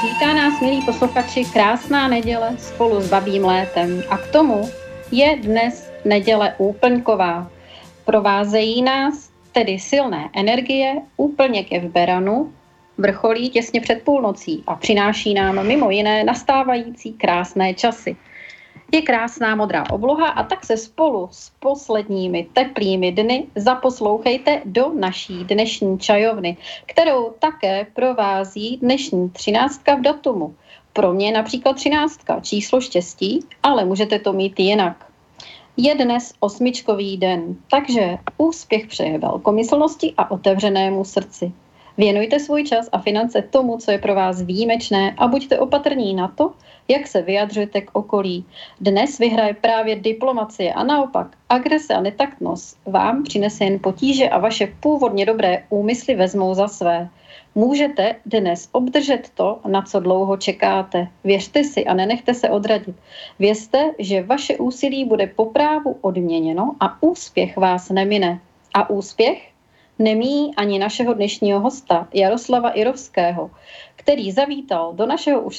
Vítá nás, milí posluchači, krásná neděle spolu s babím létem. A k tomu je dnes neděle úplňková. Provázejí nás tedy silné energie úplně ke Beranu, vrcholí těsně před půlnocí a přináší nám mimo jiné nastávající krásné časy. Je krásná modrá obloha a tak se spolu s posledními teplými dny zaposlouchejte do naší dnešní čajovny, kterou také provází dnešní 13 v datumu. Pro mě například 13 číslo štěstí, ale můžete to mít jinak. Je dnes 8. den, takže úspěch přeje velkomyslnosti a otevřenému srdci. Věnujte svůj čas a finance tomu, co je pro vás výjimečné a buďte opatrní na to, jak se vyjadřujete k okolí. Dnes vyhraje právě diplomacie a naopak agrese a netaktnost vám přinese jen potíže a vaše původně dobré úmysly vezmou za své. Můžete dnes obdržet to, na co dlouho čekáte. Věřte si a nenechte se odradit. Vězte, že vaše úsilí bude po právu odměněno a úspěch vás nemine. A úspěch nemíjí ani našeho dnešního hosta Jaroslava Irovského, který zavítal do našeho už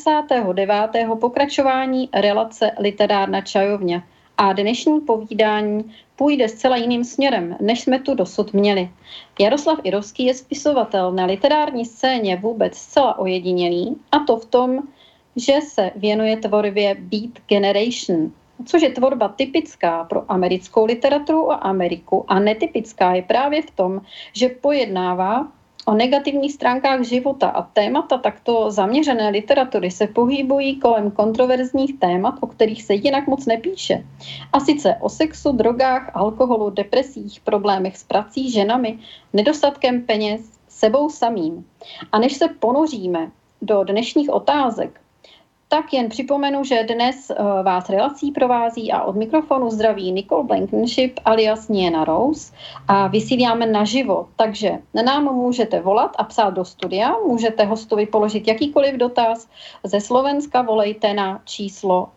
159. pokračování relace Literárna čajovně. A dnešní povídání půjde zcela jiným směrem, než jsme tu dosud měli. Jaroslav Irovský je spisovatel na literární scéně vůbec zcela ojedinělý, a to v tom, že se věnuje tvorbě Beat Generation, což je tvorba typická pro americkou literaturu a Ameriku a netypická je právě v tom, že pojednává o negativních stránkách života a témata takto zaměřené literatury se pohybují kolem kontroverzních témat, o kterých se jinak moc nepíše. A sice o sexu, drogách, alkoholu, depresích, problémech s prací, ženami, nedostatkem peněz, sebou samým. A než se ponoříme do dnešních otázek, tak jen připomenu, že dnes vás relací provází a od mikrofonu zdraví Nicole Blankenship alias Nina Rose a vysíláme naživo, takže nám můžete volat a psát do studia, můžete hostovi položit jakýkoliv dotaz. Ze Slovenska volejte na číslo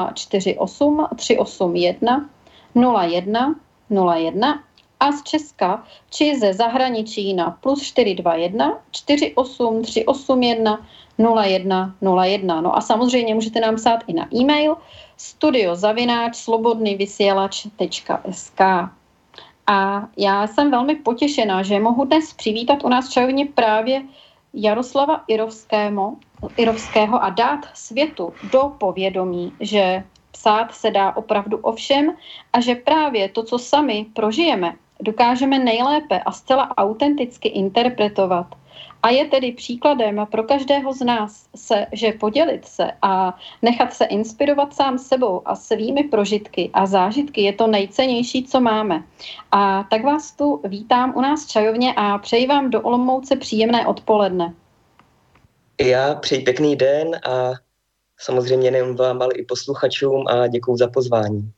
048 381 01 01 a z Česka či ze zahraničí na +421 48 381 0101. No a samozřejmě můžete nám psát i na e-mail studio@slobodnyvysielac.sk. A já jsem velmi potěšená, že mohu dnes přivítat u nás v čajovně právě Jaroslava Irovského a dát světu do povědomí, že psát se dá opravdu o všem a že právě to, co sami prožijeme, dokážeme nejlépe a zcela autenticky interpretovat. A je tedy příkladem pro každého z nás, že podělit se a nechat se inspirovat sám sebou a svými prožitky a zážitky je to nejcennější, co máme. A tak vás tu vítám u nás v čajovně a přeji vám do Olomouce příjemné odpoledne. Já přeji pěkný den a samozřejmě nejen vám, ale i posluchačům a děkuju za pozvání.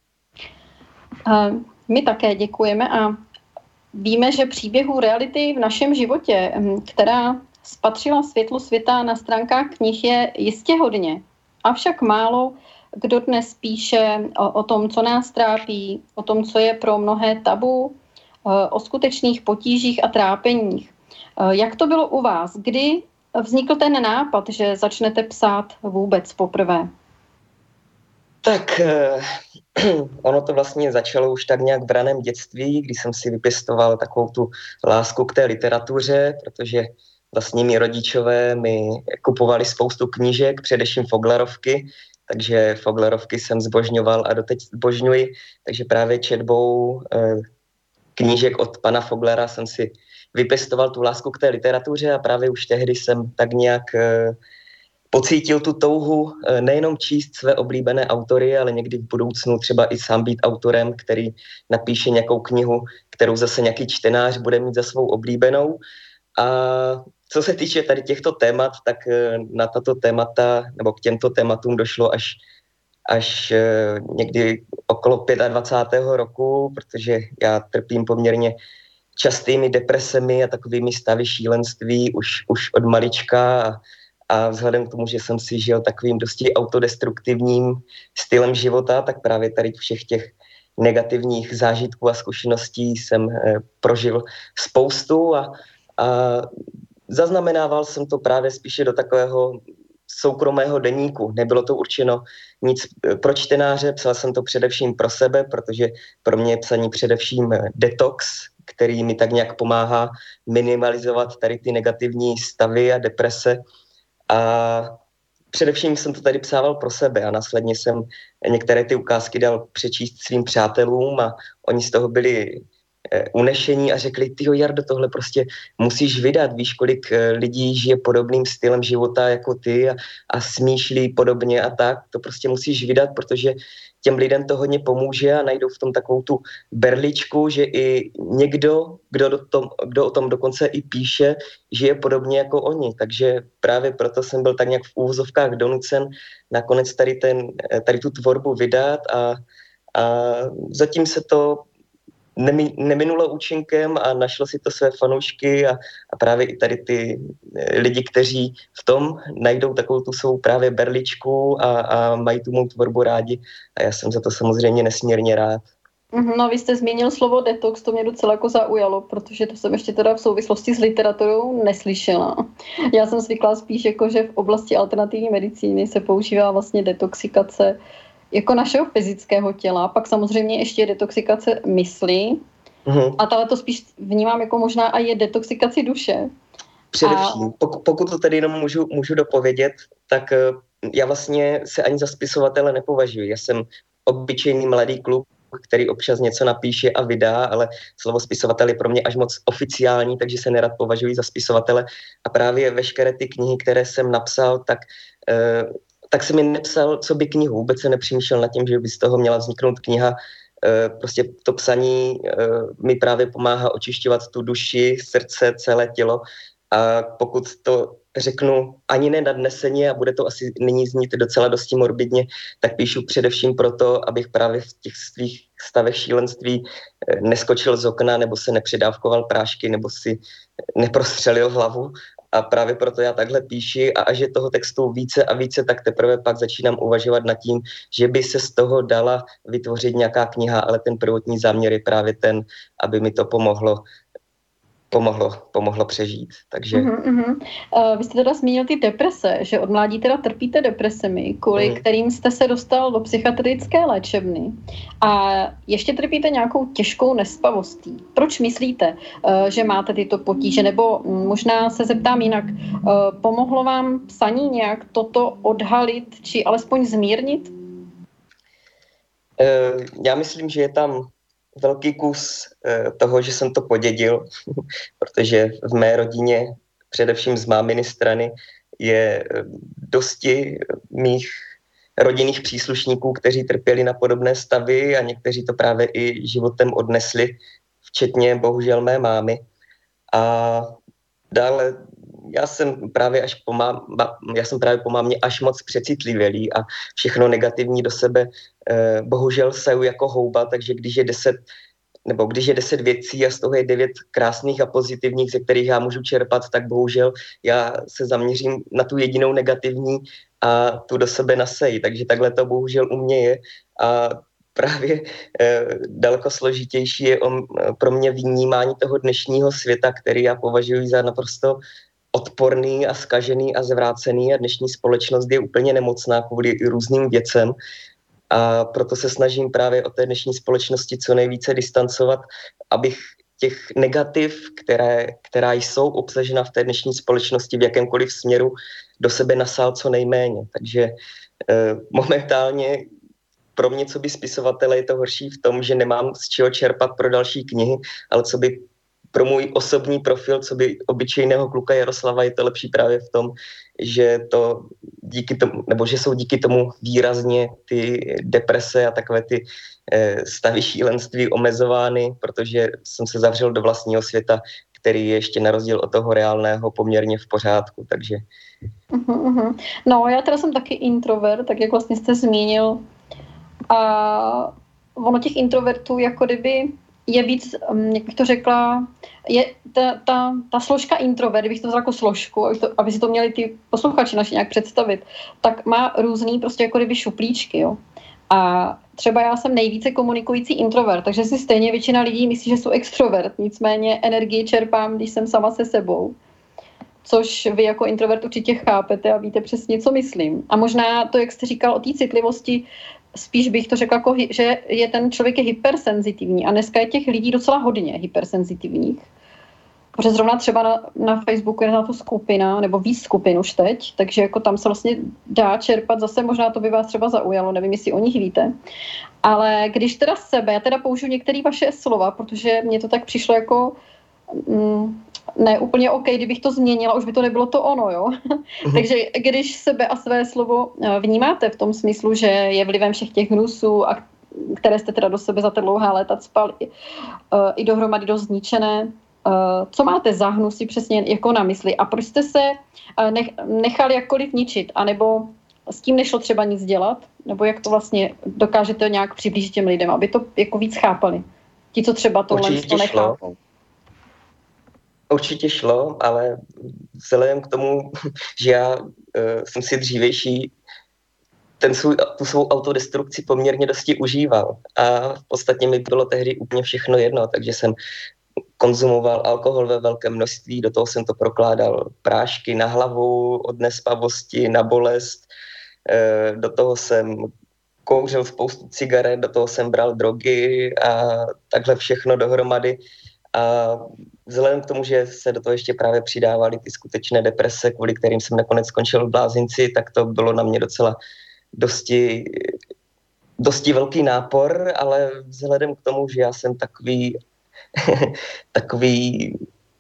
My také děkujeme a víme, že příběhů reality v našem životě, která spatřila světlu světa na stránkách knih, je jistě hodně. Avšak málo kdo dnes píše o tom, co nás trápí, o tom, co je pro mnohé tabu, o skutečných potížích a trápeních. Jak to bylo u vás? Kdy vznikl ten nápad, že začnete psát vůbec poprvé? Tak ono to vlastně začalo už tak nějak v raném dětství, kdy jsem si vypěstoval takovou tu lásku k té literatuře, protože vlastně mí rodičové mi kupovali spoustu knížek, především Foglerovky, takže Foglerovky jsem zbožňoval a doteď zbožňuji, takže právě četbou knížek od pana Foglera jsem si vypěstoval tu lásku k té literatuře a právě už tehdy jsem tak nějak pocítil tu touhu nejenom číst své oblíbené autory, ale někdy v budoucnu třeba i sám být autorem, který napíše nějakou knihu, kterou zase nějaký čtenář bude mít za svou oblíbenou. A co se týče tady těchto témat, tak na tato témata, nebo k těmto tématům došlo až někdy okolo 25. roku, protože já trpím poměrně častými depresemi a takovými stavy šílenství už od malička a vzhledem k tomu, že jsem si žil takovým dosti autodestruktivním stylem života, tak právě tady všech těch negativních zážitků a zkušeností jsem prožil spoustu a zaznamenával jsem to právě spíše do takového soukromého deníku. Nebylo to určeno nic pro čtenáře, psal jsem to především pro sebe, protože pro mě je psaní především detox, který mi tak nějak pomáhá minimalizovat tady ty negativní stavy a deprese. A především jsem to tady psával pro sebe a následně jsem některé ty ukázky dal přečíst svým přátelům a oni z toho byli unešení a řekli, tyjo Jardo, tohle prostě musíš vydat, víš, kolik lidí žije podobným stylem života jako ty a smýšlí podobně a tak, to prostě musíš vydat, protože těm lidem to hodně pomůže a najdou v tom takovou tu berličku, že i někdo, kdo o tom dokonce i píše, žije podobně jako oni, takže právě proto jsem byl tak nějak v úvozovkách donucen nakonec tady tu tvorbu vydat a zatím se to neminulo účinkem a našlo si to své fanoušky a právě i tady ty lidi, kteří v tom najdou takovou tu svou právě berličku a mají tu mou tvorbu rádi a já jsem za to samozřejmě nesmírně rád. No, vy jste zmínil slovo detox, to mě docela jako zaujalo, protože to jsem ještě teda v souvislosti s literaturou neslyšela. Já jsem zvyklá spíš jako, že v oblasti alternativní medicíny se používá vlastně detoxikace jako našeho fyzického těla, pak samozřejmě ještě je detoxikace mysli a tahle to spíš vnímám jako možná a je detoxikaci duše. Především, pokud to tedy jenom můžu dopovědět, tak já vlastně se ani za spisovatele nepovažuji. Já jsem obyčejný mladý kluk, který občas něco napíše a vydá, ale slovo spisovatel je pro mě až moc oficiální, takže se nerad považuji za spisovatele a právě veškeré ty knihy, které jsem napsal, tak jsem je nepsal co by knihu, vůbec se nepřemýšlel nad tím, že by z toho měla vzniknout kniha. Prostě to psaní mi právě pomáhá očišťovat tu duši, srdce, celé tělo a pokud to řeknu ani ne nadneseně a bude to asi nyní znít docela dosti morbidně, tak píšu především proto, abych právě v těch svých stavech šílenství neskočil z okna nebo se nepřidávkoval prášky nebo si neprostřelil hlavu. A právě proto já takhle píši a až je toho textu více a více, tak teprve pak začínám uvažovat nad tím, že by se z toho dala vytvořit nějaká kniha, ale ten prvotní záměr je právě ten, aby mi to pomohlo přežít. Takže... Vy jste teda zmínil ty deprese, že od mládí teda trpíte depresemi, kvůli kterým jste se dostal do psychiatrické léčebny a ještě trpíte nějakou těžkou nespavostí. Proč myslíte, že máte tyto potíže? Nebo možná se zeptám jinak, pomohlo vám psaní nějak toto odhalit, či alespoň zmírnit? Já myslím, že je tam velký kus toho, že jsem to podědil, protože v mé rodině, především z máminy strany, je dosti mých rodinných příslušníků, kteří trpěli na podobné stavy a někteří to právě i životem odnesli, včetně bohužel mé mámy. A dále já jsem právě po mámě až moc přecitlivělý a všechno negativní do sebe bohužel saju jako houba, takže když je 10 věcí a z toho je 9 krásných a pozitivních, ze kterých já můžu čerpat, tak bohužel já se zaměřím na tu jedinou negativní a tu do sebe naseji. Takže takhle to bohužel u mě je a právě daleko složitější je pro mě vnímání toho dnešního světa, který já považuji za naprosto odporný a zkažený a zvrácený a dnešní společnost je úplně nemocná kvůli různým věcem a proto se snažím právě od té dnešní společnosti co nejvíce distancovat, abych těch negativ, která jsou obsažena v té dnešní společnosti v jakémkoliv směru, do sebe nasál co nejméně. Takže momentálně pro mě, co by spisovatele, je to horší v tom, že nemám z čeho čerpat pro další knihy, ale co by pro můj osobní profil, co by obyčejného kluka Jaroslava, je to lepší právě v tom, že jsou díky tomu výrazně ty deprese a takové ty stavy šílenství omezovány, protože jsem se zavřel do vlastního světa, který je ještě na rozdíl od toho reálného poměrně v pořádku, takže... No, já teda jsem taky introvert, tak jak vlastně jste zmínil. A ono těch introvertů jako kdyby je víc, jak bych to řekla, je ta složka introvert, kdybych to vzala jako složku, aby si to měli ty posluchači naši nějak představit, tak má různý prostě jako kdyby šuplíčky, jo. A třeba já jsem nejvíce komunikující introvert, takže si stejně většina lidí myslí, že jsou extrovert, nicméně energii čerpám, když jsem sama se sebou. což vy jako introvert určitě chápete a víte přesně, co myslím. A možná to, jak jste říkal o té citlivosti, spíš bych to řekla, jako, že je ten člověk je hypersenzitivní a dneska je těch lidí docela hodně hypersenzitivních. Protože zrovna třeba na Facebooku je na to skupina, nebo víc skupin už teď, takže jako tam se vlastně dá čerpat, zase možná to by vás třeba zaujalo, nevím, jestli o nich víte. Ale když teda já teda použiju některé vaše slova, protože mně to tak přišlo jako ne úplně OK, kdybych to změnila, už by to nebylo to ono, jo. Takže když sebe a své slovo vnímáte v tom smyslu, že je vlivem všech těch hnusů, které jste teda do sebe za ty dlouhá léta cpali, i dohromady dost zničené, co máte za hnusy přesně jako na mysli a proč jste se nechali jakkoliv ničit, anebo s tím nešlo třeba nic dělat, nebo jak to vlastně dokážete nějak přiblížit těm lidem, aby to jako víc chápali. Ti, co třeba tohle nechápou. Určitě šlo, ale vzhledem k tomu, že já jsem si dřívější tu svou autodestrukci poměrně dosti užíval a v podstatě mi bylo tehdy úplně všechno jedno, takže jsem konzumoval alkohol ve velkém množství, do toho jsem to prokládal prášky na hlavu, od nespavosti, na bolest, do toho jsem kouřil spoustu cigaret, do toho jsem bral drogy a takhle všechno dohromady. A vzhledem k tomu, že se do toho ještě právě přidávaly ty skutečné deprese, kvůli kterým jsem nakonec skončil v blázinci, tak to bylo na mě docela dosti velký nápor, ale vzhledem k tomu, že já jsem takový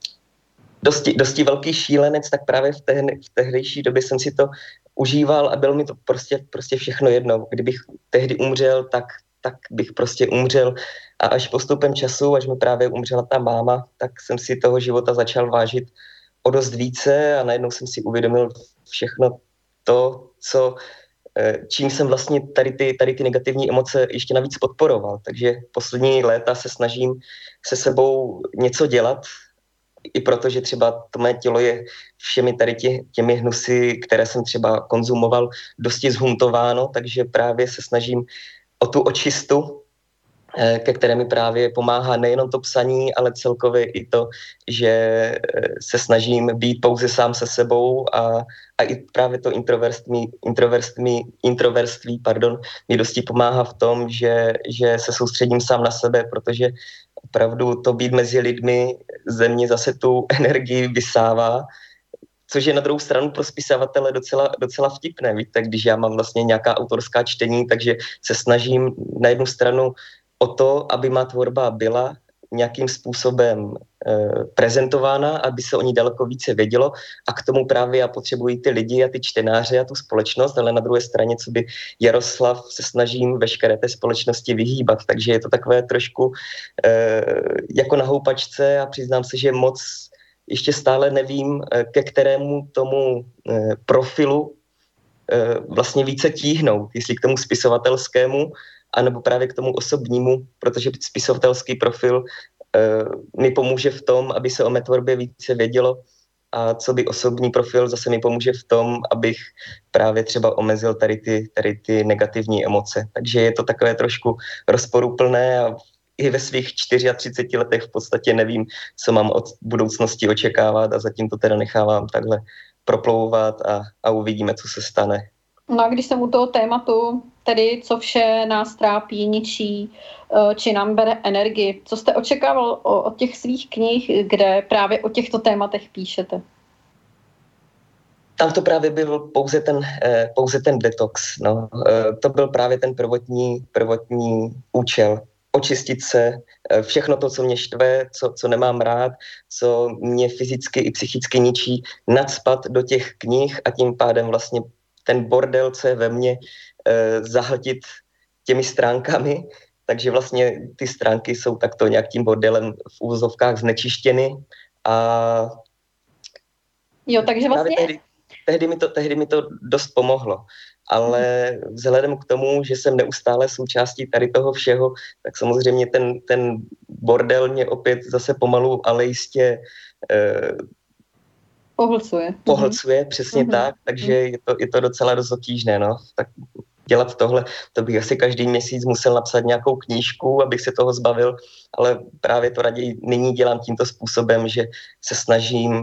dosti velký šílenec, tak právě v tehdejší době jsem si to užíval a bylo mi to prostě všechno jedno. Kdybych tehdy umřel, tak bych prostě umřel a až postupem času, až mi právě umřela ta máma, tak jsem si toho života začal vážit o dost více a najednou jsem si uvědomil všechno to, čím jsem vlastně tady ty negativní emoce ještě navíc podporoval. Takže poslední léta se snažím se sebou něco dělat, i protože třeba to mé tělo je všemi tady těmi hnusy, které jsem třeba konzumoval, dosti zhuntováno, takže právě se snažím o tu očistu, ke které mi právě pomáhá nejenom to psaní, ale celkově i to, že se snažím být pouze sám se sebou a i právě to introverství mi dosti pomáhá v tom, že se soustředím sám na sebe, protože opravdu to být mezi lidmi ze mě zase tu energii vysává, což je na druhou stranu pro spisovatele docela vtipné, víte, když já mám vlastně nějaká autorská čtení, takže se snažím na jednu stranu o to, aby má tvorba byla nějakým způsobem prezentována, aby se o ní daleko více vědělo a k tomu právě já potřebuji ty lidi a ty čtenáře a tu společnost, ale na druhé straně, co by Jaroslav, se snažím veškeré té společnosti vyhýbat, takže je to takové trošku jako na houpačce a přiznám se, že moc ještě stále nevím, ke kterému tomu profilu vlastně více tíhnout, jestli k tomu spisovatelskému, anebo právě k tomu osobnímu, protože spisovatelský profil mi pomůže v tom, aby se o mé tvorbě více vědělo a co by osobní profil zase mi pomůže v tom, abych právě třeba omezil tady ty negativní emoce. Takže je to takové trošku rozporuplné a i ve svých 34 letech v podstatě nevím, co mám od budoucnosti očekávat a zatím to teda nechávám takhle proplouvat a uvidíme, co se stane. No a když jsem u toho tématu, tedy co vše nás trápí, ničí, či nám bere energii, co jste očekával od těch svých knih, kde právě o těchto tématech píšete? Tam to právě byl pouze ten detox. No. To byl právě ten prvotní účel. Očistit se, všechno to, co mě štve, co nemám rád, co mě fyzicky i psychicky ničí, nacpat do těch knih a tím pádem vlastně ten bordel, co je ve mně, zahltit těmi stránkami. Takže vlastně ty stránky jsou takto nějak tím bordelem v úvozovkách znečištěny. A jo, takže vlastně tehdy mi to dost pomohlo. Ale vzhledem k tomu, že jsem neustále součástí tady toho všeho, tak samozřejmě ten bordel mě opět zase pomalu, ale jistě pohlcuje, přesně tak, takže je to docela dost obtížné, no. Tak dělat tohle, to bych asi každý měsíc musel napsat nějakou knížku, abych se toho zbavil, ale právě to raději nyní dělám tímto způsobem, že se snažím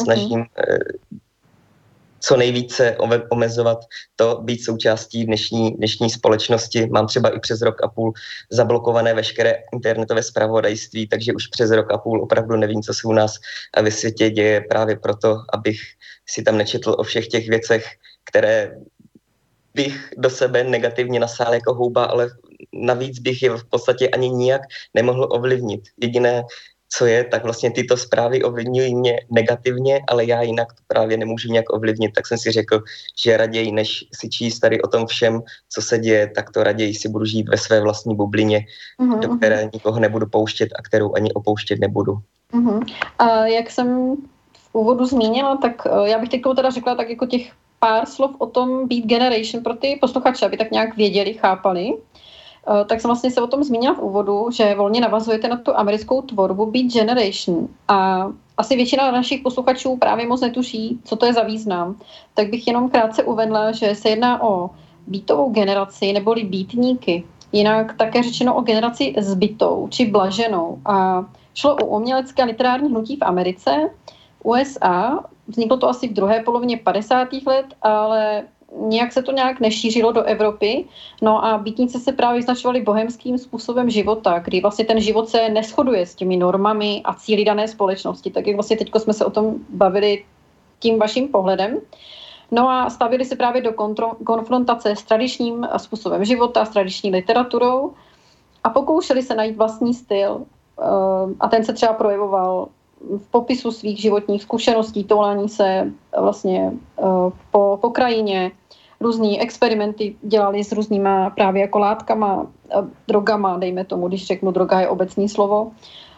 co nejvíce omezovat to, být součástí dnešní společnosti. Mám třeba i přes rok a půl zablokované veškeré internetové zpravodajství, takže už přes rok a půl opravdu nevím, co se u nás ve světě děje, právě proto, abych si tam nečetl o všech těch věcech, které bych do sebe negativně nasál jako houba, ale navíc bych je v podstatě ani nijak nemohl ovlivnit. Jediné, co je, tak vlastně tyto zprávy ovlivňují mě negativně, ale já jinak to právě nemůžu nějak ovlivnit, tak jsem si řekl, že raději, než si číst tady o tom všem, co se děje, tak to raději si budu žít ve své vlastní bublině, do které nikoho nebudu pouštět a kterou ani opouštět nebudu. A jak jsem v úvodu zmínila, tak já bych teď teda řekla tak jako těch pár slov o tom Beat Generation pro ty posluchače, aby tak nějak věděli, chápali. Tak jsem vlastně se o tom zmínila v úvodu, že volně navazujete na tu americkou tvorbu Beat Generation a asi většina našich posluchačů právě moc netuší, co to je za význam. Tak bych jenom krátce uvedla, že se jedná o beatovou generaci neboli beatníky, jinak také řečeno o generaci zbytou či blaženou. A šlo o umělecké a literární hnutí v Americe, v USA. Vzniklo to asi v druhé polovině 50. let, ale nějak se to nějak nešířilo do Evropy. No a beatníci se právě vyznačovali bohemským způsobem života, kdy vlastně ten život se neshoduje s těmi normami a cíli dané společnosti. Tak jak vlastně teďko jsme se o tom bavili tím vaším pohledem. No a stavili se právě do konfrontace s tradičním způsobem života, s tradiční literaturou a pokoušeli se najít vlastní styl a ten se třeba projevoval v popisu svých životních zkušeností, toulání se vlastně po krajině, různý experimenty dělali s různýma právě jako látkama, drogama, dejme tomu, když řeknu droga je obecný slovo.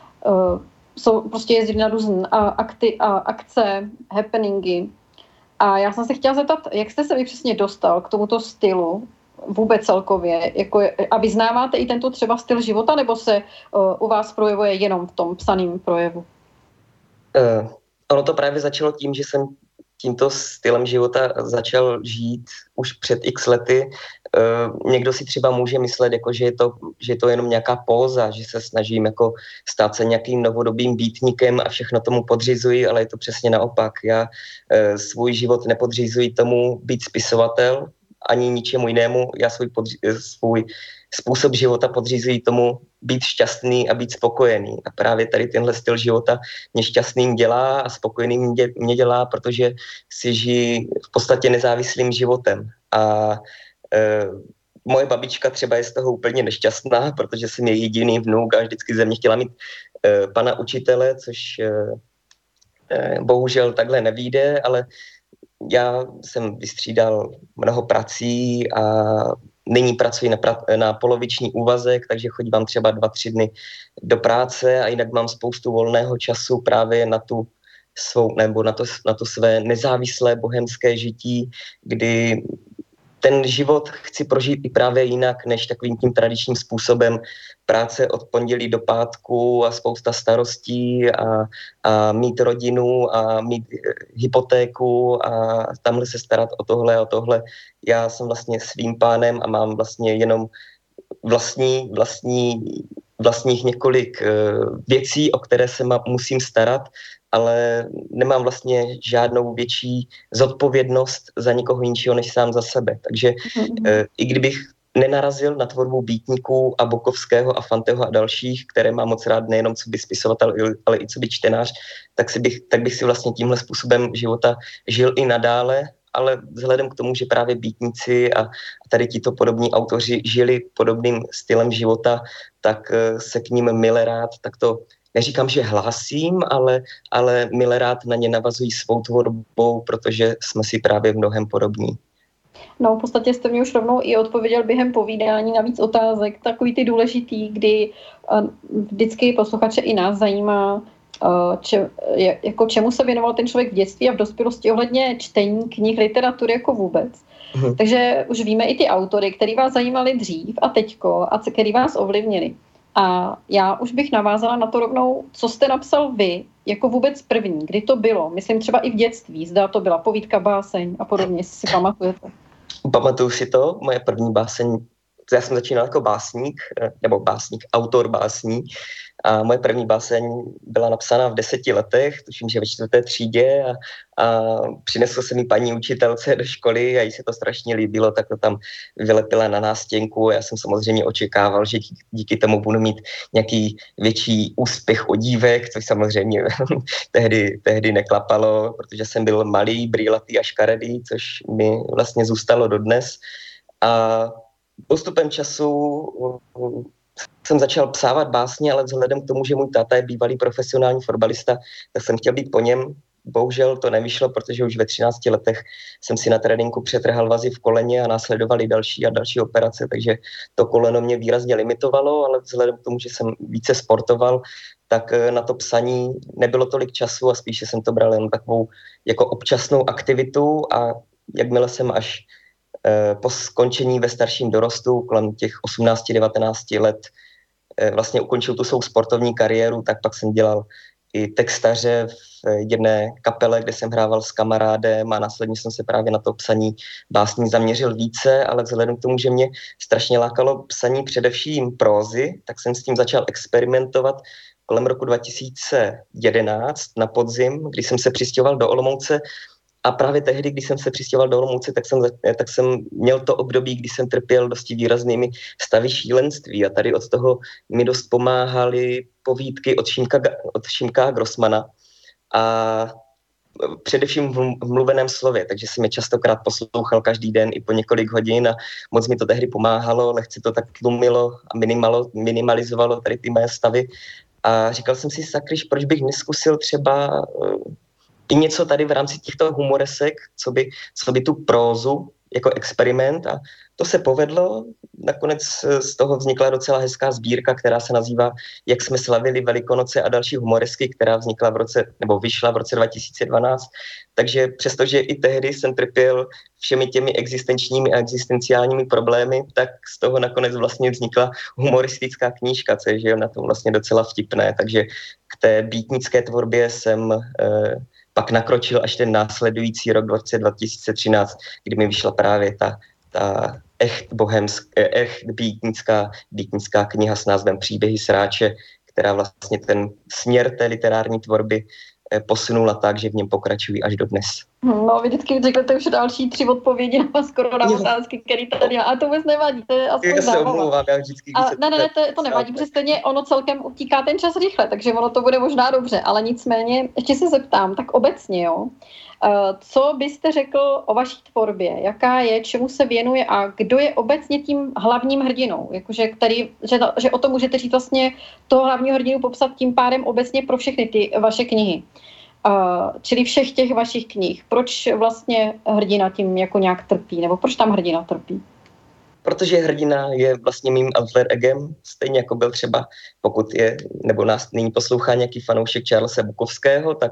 Prostě jezdili na různé akce, happeningy. A já jsem se chtěla zeptat, jak jste se vy přesně dostal k tomuto stylu vůbec celkově? A vyznáváte i tento třeba styl života, nebo se u vás projevuje jenom v tom psaném projevu? Ono to právě začalo tím, že jsem tímto stylem života začal žít už před x lety. Někdo si třeba může myslet, jako, že je to jenom nějaká póza, že se snažím jako stát se nějakým novodobým beatníkem a všechno tomu podřizuji, ale je to přesně naopak. Já svůj život nepodřizuji tomu být spisovatel, ani ničemu jinému. Já svůj způsob života podřizuji tomu být šťastný a být spokojený. A právě tady tenhle styl života mě šťastným dělá a spokojeným mě dělá, protože si žiji v podstatě nezávislým životem. A moje babička třeba je z toho úplně nešťastná, protože jsem je jediný vnuk a vždycky ze mě chtěla mít pana učitele, což bohužel takhle nevyjde, ale já jsem vystřídal mnoho prací a nyní pracuji na poloviční úvazek, takže chodím třeba 2-3 dny do práce a jinak mám spoustu volného času právě na tu svou, nebo na to své nezávislé bohemské žití, kdy ten život chci prožít i právě jinak, než takovým tím tradičním způsobem práce od pondělí do pátku a spousta starostí a mít rodinu a mít hypotéku a tamhle se starat o tohle a o tohle. Já jsem vlastně svým pánem a mám vlastně jenom vlastních několik věcí, o které se musím starat, ale nemám vlastně žádnou větší zodpovědnost za nikoho jiného než sám za sebe. Takže i kdybych nenarazil na tvorbu Beatníků a Bokovského a Fanteho a dalších, které mám moc rád nejenom co by spisovatel, ale i co by čtenář, tak bych si vlastně tímhle způsobem života žil i nadále, ale vzhledem k tomu, že právě Beatníci a tady tito podobní autoři žili podobným stylem života, tak se k ním milerád takto neříkám, že hlásím, ale milerád na ně navazují svou tvorbou, protože jsme si právě v mnohem podobní. No, v podstatě jste mi už rovnou i odpověděl během povídání na víc otázek, takový ty důležitý, kdy vždycky posluchače i nás zajímá, čemu se věnoval ten člověk v dětství a v dospělosti ohledně čtení knih, literatury jako vůbec. Takže už víme i ty autory, který vás zajímali dřív a teďko a který vás ovlivnili. A já už bych navázala na to rovnou, co jste napsal vy, jako vůbec první, kdy to bylo. Myslím třeba i v dětství, zda to byla povídka, báseň a podobně, jestli si pamatujete. Pamatuju si to, moje první báseň, já jsem začínal jako básník, nebo básník, autor básní, a moje první báseň byla napsána v 10 letech, tuším, že ve 4. třídě a přinesl jsem ji paní učitelce do školy a jí se to strašně líbilo, tak to tam vylepila na nástěnku. Já jsem samozřejmě očekával, že díky tomu budu mít nějaký větší úspěch od dívek, což samozřejmě tehdy neklapalo, protože jsem byl malý, brýlatý a škaredý, což mi vlastně zůstalo dodnes. A postupem času jsem začal psávat básně, ale vzhledem k tomu, že můj táta je bývalý profesionální fotbalista, tak jsem chtěl být po něm. Bohužel to nevyšlo, protože už ve 13 letech jsem si na tréninku přetrhal vazy v koleně a následovaly další a další operace, takže to koleno mě výrazně limitovalo, ale vzhledem k tomu, že jsem více sportoval, tak na to psaní nebylo tolik času a spíše jsem to bral jen takovou jako občasnou aktivitu a jakmile jsem až po skončení ve starším dorostu, kolem těch 18-19 let, vlastně ukončil tu svou sportovní kariéru, tak pak jsem dělal i textaře v jedné kapele, kde jsem hrával s kamarádem a následně jsem se právě na to psaní básní zaměřil více, ale vzhledem k tomu, že mě strašně lákalo psaní především prózy, tak jsem s tím začal experimentovat kolem roku 2011 na podzim, kdy jsem se přistěhoval do Olomouce. A právě tehdy, když jsem se přistěhoval do Olomouce, tak jsem měl to období, kdy jsem trpěl dosti výraznými stavy šílenství a tady od toho mi dost pomáhaly povídky od Šimka Grossmana a především v mluveném slově, takže jsem je častokrát poslouchal každý den i po několik hodin a moc mi to tehdy pomáhalo, lehce to tak tlumilo a minimalizovalo tady ty mé stavy a říkal jsem si, sakryš, proč bych neskusil třeba i něco tady v rámci těchto humoresek, co by tu prózu jako experiment a to se povedlo. Nakonec z toho vznikla docela hezká sbírka, která se nazývá Jak jsme slavili Velikonoce a další humoresky, která vyšla v roce 2012. Takže přestože i tehdy jsem trpěl všemi těmi existenčními a existenciálními problémy, tak z toho nakonec vlastně vznikla humoristická knížka, co je na tom vlastně docela vtipné. Takže k té býtnické tvorbě jsem pak nakročil až ten následující rok v roce 2013, kdy mi vyšla právě ta býtnická kniha s názvem Příběhy sráče, která vlastně ten směr té literární tvorby posunula tak, že v něm pokračují až do dnes. No, vy vždycky řeknete už další 3 odpovědi na skoro na otázky, které tady a to vůbec nevadí, to je aspoň já se omlouvám, já vždycky... Ne, to nevadí, protože stejně ono celkem utíká ten čas rychle, takže ono to bude možná dobře, ale nicméně, ještě se zeptám, tak obecně, jo, co byste řekl o vaší tvorbě, jaká je, čemu se věnuje a kdo je obecně tím hlavním hrdinou, jakože že o tom můžete říct vlastně toho hlavního hrdinu popsat tím pádem obecně pro všechny ty vaše knihy. Čili všech těch vašich knih. Proč vlastně hrdina tím jako nějak trpí? Nebo proč tam hrdina trpí? Protože hrdina je vlastně mým alter egem, stejně jako byl třeba, pokud je, nebo nás nyní poslouchá nějaký fanoušek Charlesa Bukowského, tak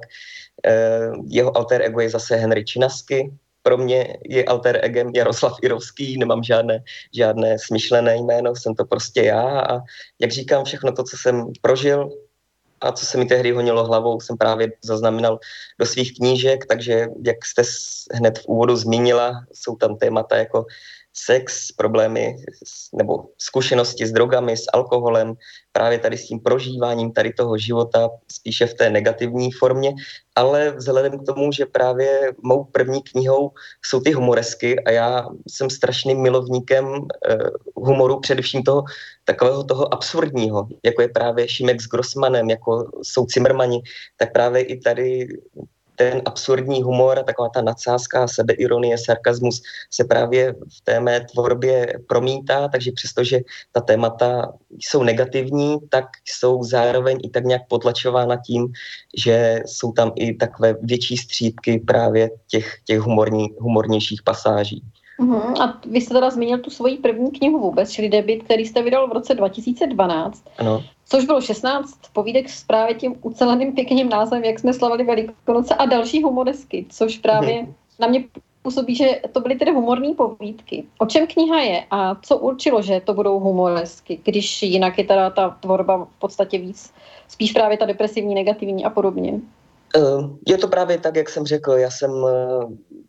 jeho alter ego je zase Henry Činasky. Pro mě je alter egem Jaroslav Irovský, nemám žádné smyšlené jméno, jsem to prostě já a jak říkám, všechno to, co jsem prožil, a co se mi tehdy honilo hlavou, jsem právě zaznamenal do svých knížek, takže jak jste hned v úvodu zmínila, jsou tam témata jako sex, problémy nebo zkušenosti s drogami, s alkoholem, právě tady s tím prožíváním tady toho života, spíše v té negativní formě, ale vzhledem k tomu, že právě mou první knihou jsou ty humoresky a já jsem strašným milovníkem humoru, především takového toho absurdního, jako je právě Šimek s Grossmanem, jako jsou Cimrmani, tak právě i tady ten absurdní humor a taková ta nadsázka, sebeironie, sarkazmus se právě v té mé tvorbě promítá, takže přestože ta témata jsou negativní, tak jsou zároveň i tak nějak potlačována tím, že jsou tam i takové větší střípky právě těch humornějších pasáží. A vy jste teda zmínil tu svoji první knihu vůbec, čili debut, který jste vydal v roce 2012, ano. Což bylo 16 povídek s právě tím uceleným pěkným názvem, Jak jsme slavili Velikonoce a další humoresky, což právě na mě působí, že to byly tedy humorné povídky. O čem kniha je a co určilo, že to budou humoresky, když jinak je teda ta tvorba v podstatě víc, spíš právě ta depresivní, negativní a podobně? Je to právě tak, jak jsem řekl, já jsem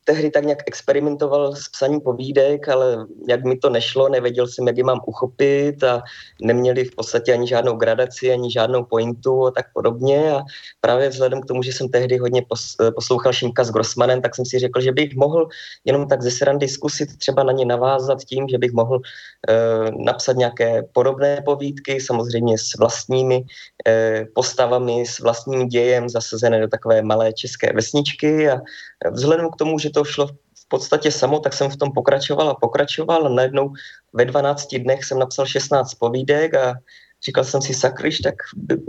tehdy tak nějak experimentoval s psaním povídek, ale jak mi to nešlo, nevěděl jsem, jak je mám uchopit a neměli v podstatě ani žádnou gradaci, ani žádnou pointu a tak podobně. A právě vzhledem k tomu, že jsem tehdy hodně poslouchal Šimka s Grossmanem, tak jsem si řekl, že bych mohl jenom tak ze srandy zkusit třeba na ně navázat tím, že bych mohl napsat nějaké podobné povídky, samozřejmě s vlastními postavami, s vlastním dějem, zasazené do takové malé české vesničky. A vzhledem k tomu, že to šlo v podstatě samo, tak jsem v tom pokračoval a najednou ve 12 dnech jsem napsal 16 povídek a říkal jsem si, sakryš, tak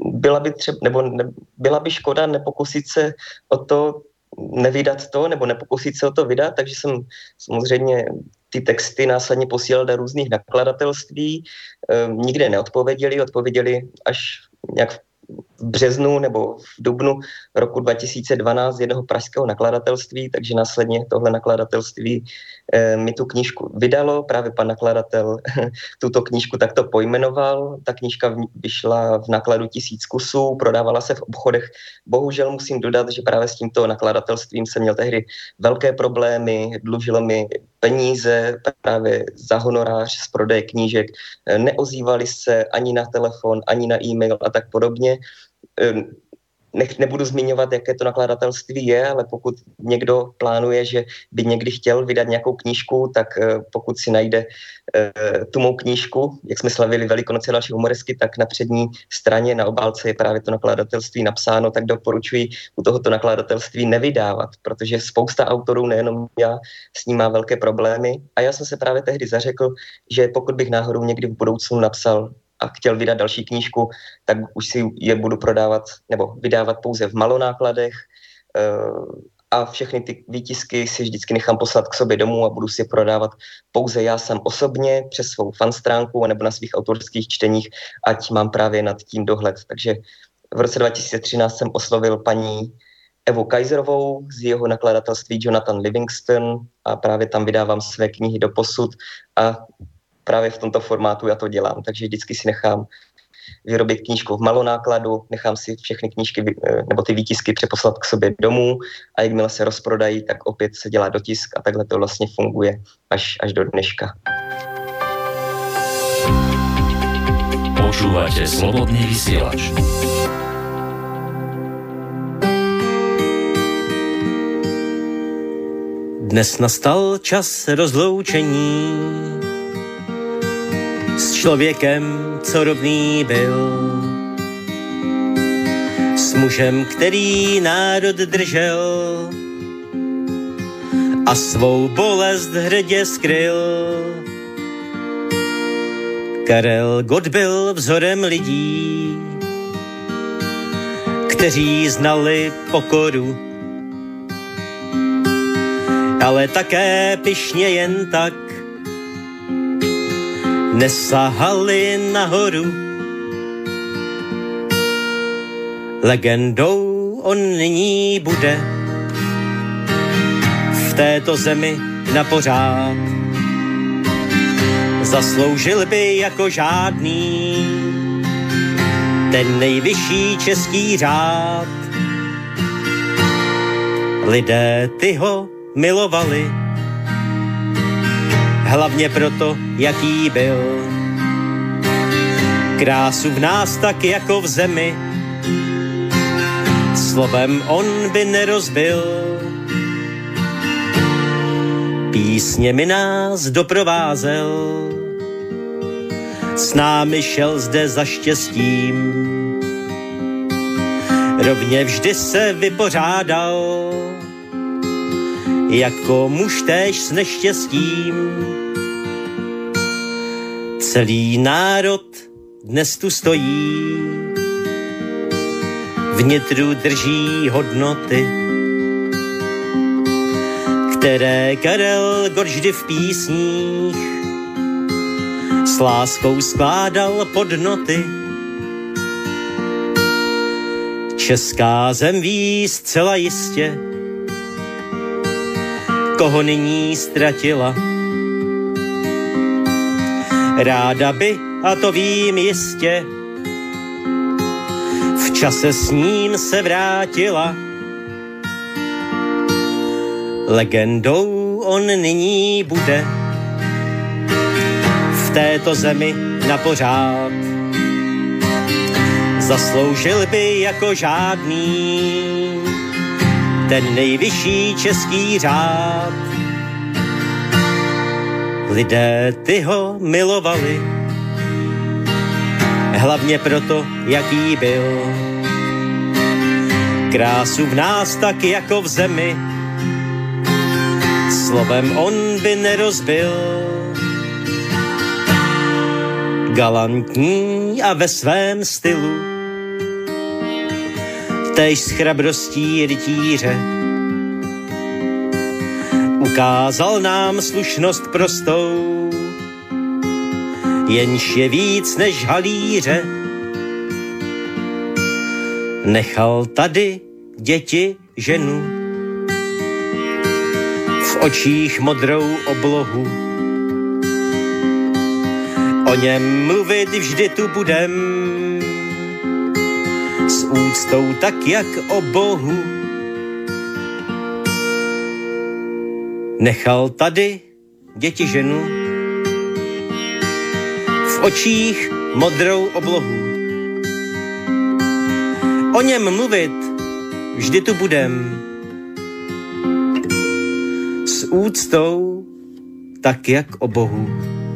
byla by škoda nepokusit se o to nevydat to, nebo nepokusit se o to vydat, takže jsem samozřejmě ty texty následně posílal do různých nakladatelství, nikde odpověděli až nějak v březnu nebo v dubnu roku 2012 jednoho pražského nakladatelství, takže následně tohle nakladatelství mi tu knížku vydalo, právě pan nakladatel tuto knížku takto pojmenoval. Ta knížka vyšla v nákladu 1000 kusů, prodávala se v obchodech. Bohužel musím dodat, že právě s tímto nakladatelstvím jsem měl tehdy velké problémy, dlužilo mi peníze právě za honorář z prodeje knížek, neozývali se ani na telefon, ani na e-mail a tak podobně. Nebudu zmiňovat, jaké to nakladatelství je, ale pokud někdo plánuje, že by někdy chtěl vydat nějakou knížku, tak pokud si najde tu mou knížku, jak jsme slavili Velikonoce další humoresky, tak na přední straně na obálce je právě to nakladatelství napsáno, tak doporučuji u tohoto nakladatelství nevydávat, protože spousta autorů, nejenom já, s ním má velké problémy. A já jsem se právě tehdy zařekl, že pokud bych náhodou někdy v budoucnu napsal a chtěl vydat další knížku, tak už si je budu prodávat nebo vydávat pouze v malonákladech a všechny ty výtisky si vždycky nechám poslat k sobě domů a budu si je prodávat pouze já sám osobně přes svou fanstránku nebo na svých autorských čteních, ať mám právě nad tím dohled. Takže v roce 2013 jsem oslovil paní Evu Kaiserovou z jeho nakladatelství Jonathan Livingston a právě tam vydávám své knihy doposud a právě v tomto formátu já to dělám, takže vždycky si nechám vyrobit knížku v malonákladu, nechám si všechny knížky nebo ty výtisky přeposlat k sobě domů a jakmile se rozprodají, tak opět se dělá dotisk a takhle to vlastně funguje až do dneška. Počúvate Slobodný vysielač. Dnes nastal čas rozloučení s člověkem, co rovný byl, s mužem, který národ držel a svou bolest hrdě skryl. Karel Gott byl vzorem lidí, kteří znali pokoru, ale také pyšně jen tak nesahali nahoru. Legendou on nyní bude v této zemi napořád. Zasloužil by jako žádný ten nejvyšší český řád. Lidé ty ho milovali, hlavně proto, jaký byl. Krásu v nás tak jako v zemi, slovem on by nerozbil. Písněmi nás doprovázel, s námi šel zde za štěstím. Rovně vždy se vypořádal, jako muž též s neštěstím. Celý národ dnes tu stojí, vnitru drží hodnoty, které Karel Gott vždy v písních s láskou skládal pod noty. Česká zem ví zcela jistě, koho nyní ztratila. Ráda by, a to vím jistě, v čase s ním se vrátila. Legendou on nyní bude v této zemi na pořád. Zasloužil by jako žádný ten nejvyšší český řád. Lidé ty ho milovali, hlavně proto, jaký byl. Krásu v nás tak jako v zemi, slovem on by nerozbil. Galantní a ve svém stylu, též s chrabrostí rytíře, ukázal nám slušnost prostou, jenž je víc než halíře. Nechal tady děti, ženu, v očích modrou oblohu. O něm mluvit vždy tu budem, s úctou tak jak o Bohu. Nechal tady děti, ženu, v očích modrou oblohu. O něm mluvit vždy tu budem, s úctou tak jak o Bohu.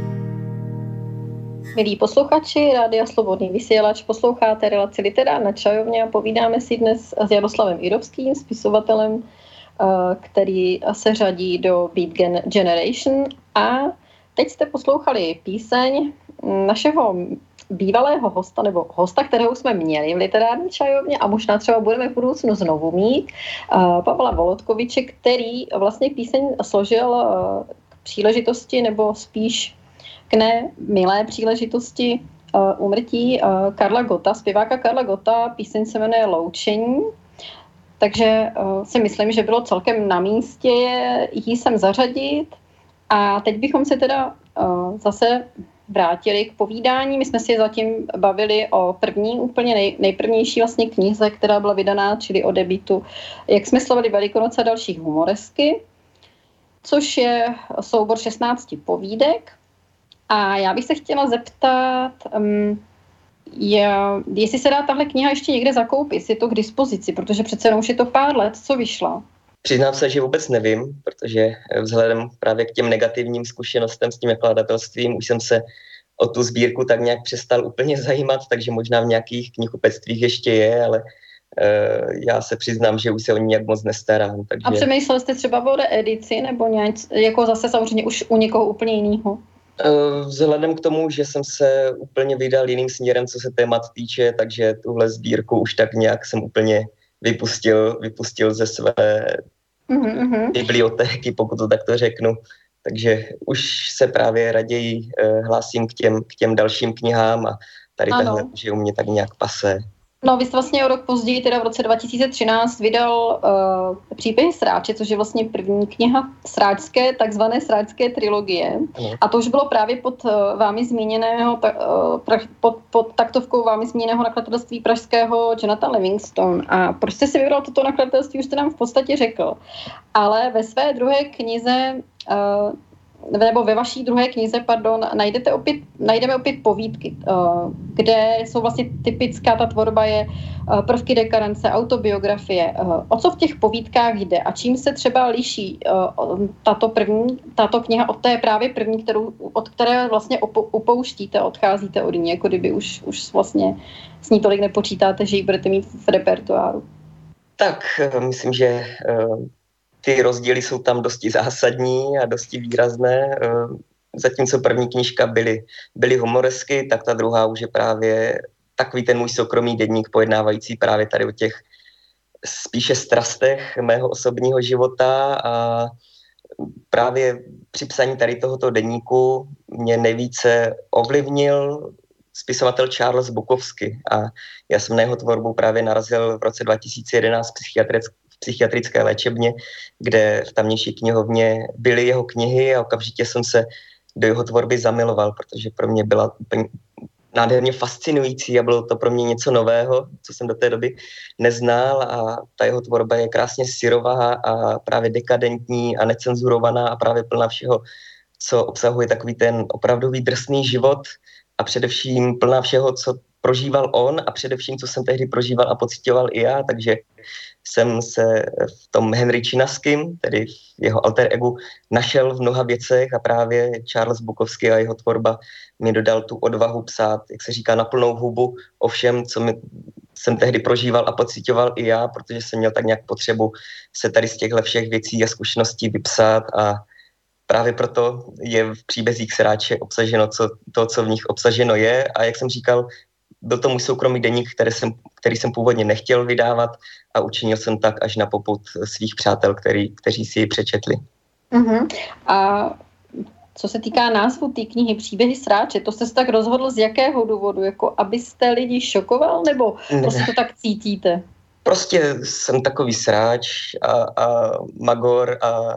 Milí posluchači, Rádia Slobodný vysílač, posloucháte relaci Literárna čajovně a povídáme si dnes s Jaroslavem Irovským, spisovatelem, který se řadí do Beat Generation. A teď jste poslouchali píseň našeho bývalého hosta, nebo hosta, kterého jsme měli v Literární čajovně a možná třeba budeme v budoucnu znovu mít, Pavla Volodkoviče, který vlastně píseň složil k příležitosti, nebo spíš k nemilé příležitosti úmrtí Karla Gotta, zpěváka Karla Gotta. Píseň se jmenuje Loučení, takže si myslím, že bylo celkem na místě ji sem zařadit. A teď bychom se teda zase vrátili k povídání. My jsme si zatím bavili o první, úplně nejprvnější vlastně knize, která byla vydaná, čili o debutu Jak jsme slavili Velikonoce a další humoresky, což je soubor 16 povídek. A já bych se chtěla zeptat, jestli se dá tahle kniha ještě někde zakoupit, jestli je to k dispozici, protože přece jenom už je to pár let, co vyšla. Přiznám se, že vůbec nevím, protože vzhledem právě k těm negativním zkušenostem s tím nakladatelstvím už jsem se o tu sbírku tak nějak přestal úplně zajímat, takže možná v nějakých knihkupectvích ještě je, ale já se přiznám, že už se o ní nějak moc nestarám. Takže... A přemýšlel jste třeba o reedici nebo nějak, jako zase samozřejmě už u někoho úplně jiného? Vzhledem k tomu, že jsem se úplně vydal jiným směrem, co se témat týče, takže tuhle sbírku už tak nějak jsem úplně vypustil ze své bibliotéky, pokud to takto řeknu. Takže už se právě raději hlásím k těm dalším knihám a tady tahle už je u mě tak nějak pasé. No, vy jste vlastně o rok později, teda v roce 2013, vydal Příběhy sráče, což je vlastně první kniha sráčské, takzvané sráčské trilogie. A to už bylo právě pod vámi zmíněného, pod taktovkou vámi zmíněného nakladatelství pražského Jonathan Livingstone. A proč jste si vybral toto nakladatelství, už jste nám v podstatě řekl. Ale ve své druhé knize, nebo ve vaší druhé knize, najdeme opět povídky, kde jsou vlastně typická, ta tvorba je prvky dekadence, autobiografie. O co v těch povídkách jde a čím se třeba liší tato kniha od té právě první, od které vlastně upouštíte, odcházíte od ní, jako kdyby už vlastně s ní tolik nepočítáte, že ji budete mít v repertoáru? Tak, myslím, že ty rozdíly jsou tam dosti zásadní a dosti výrazné. Zatímco první knížka byly humoresky, tak ta druhá už je právě takový ten můj soukromý deník pojednávající právě tady o těch spíše strastech mého osobního života a právě při psaní tady tohoto deníku mě nejvíce ovlivnil spisovatel Charles Bukowski a já jsem na jeho tvorbu právě narazil v roce 2011 psychiatrické léčebně, kde v tamnější knihovně byly jeho knihy a okamžitě jsem se do jeho tvorby zamiloval, protože pro mě byla nádherně fascinující a bylo to pro mě něco nového, co jsem do té doby neznal a ta jeho tvorba je krásně syrová a právě dekadentní a necenzurovaná a právě plná všeho, co obsahuje takový ten opravdový drsný život a především plná všeho, co prožíval on a především, co jsem tehdy prožíval a pocitoval i já, takže jsem se v tom Henry Chinaskym, tedy v jeho alter egu, našel v mnoha věcech a právě Charles Bukowski a jeho tvorba mi dodal tu odvahu psát, jak se říká, na plnou hubu o všem, co jsem tehdy prožíval a pocitoval i já, protože jsem měl tak nějak potřebu se tady z těchto všech věcí a zkušeností vypsat a právě proto je v příbězích Sráče obsaženo to, co v nich obsaženo je a jak jsem říkal, byl to můj soukromý deník, který jsem původně nechtěl vydávat a učinil jsem tak až na popud svých přátel, kteří si ji přečetli. Uh-huh. A co se týká názvu té knihy Příběhy Sráče, to jste se tak rozhodl z jakého důvodu? Jako abyste lidi šokoval, nebo prostě to tak cítíte? Prostě jsem takový sráč a magor a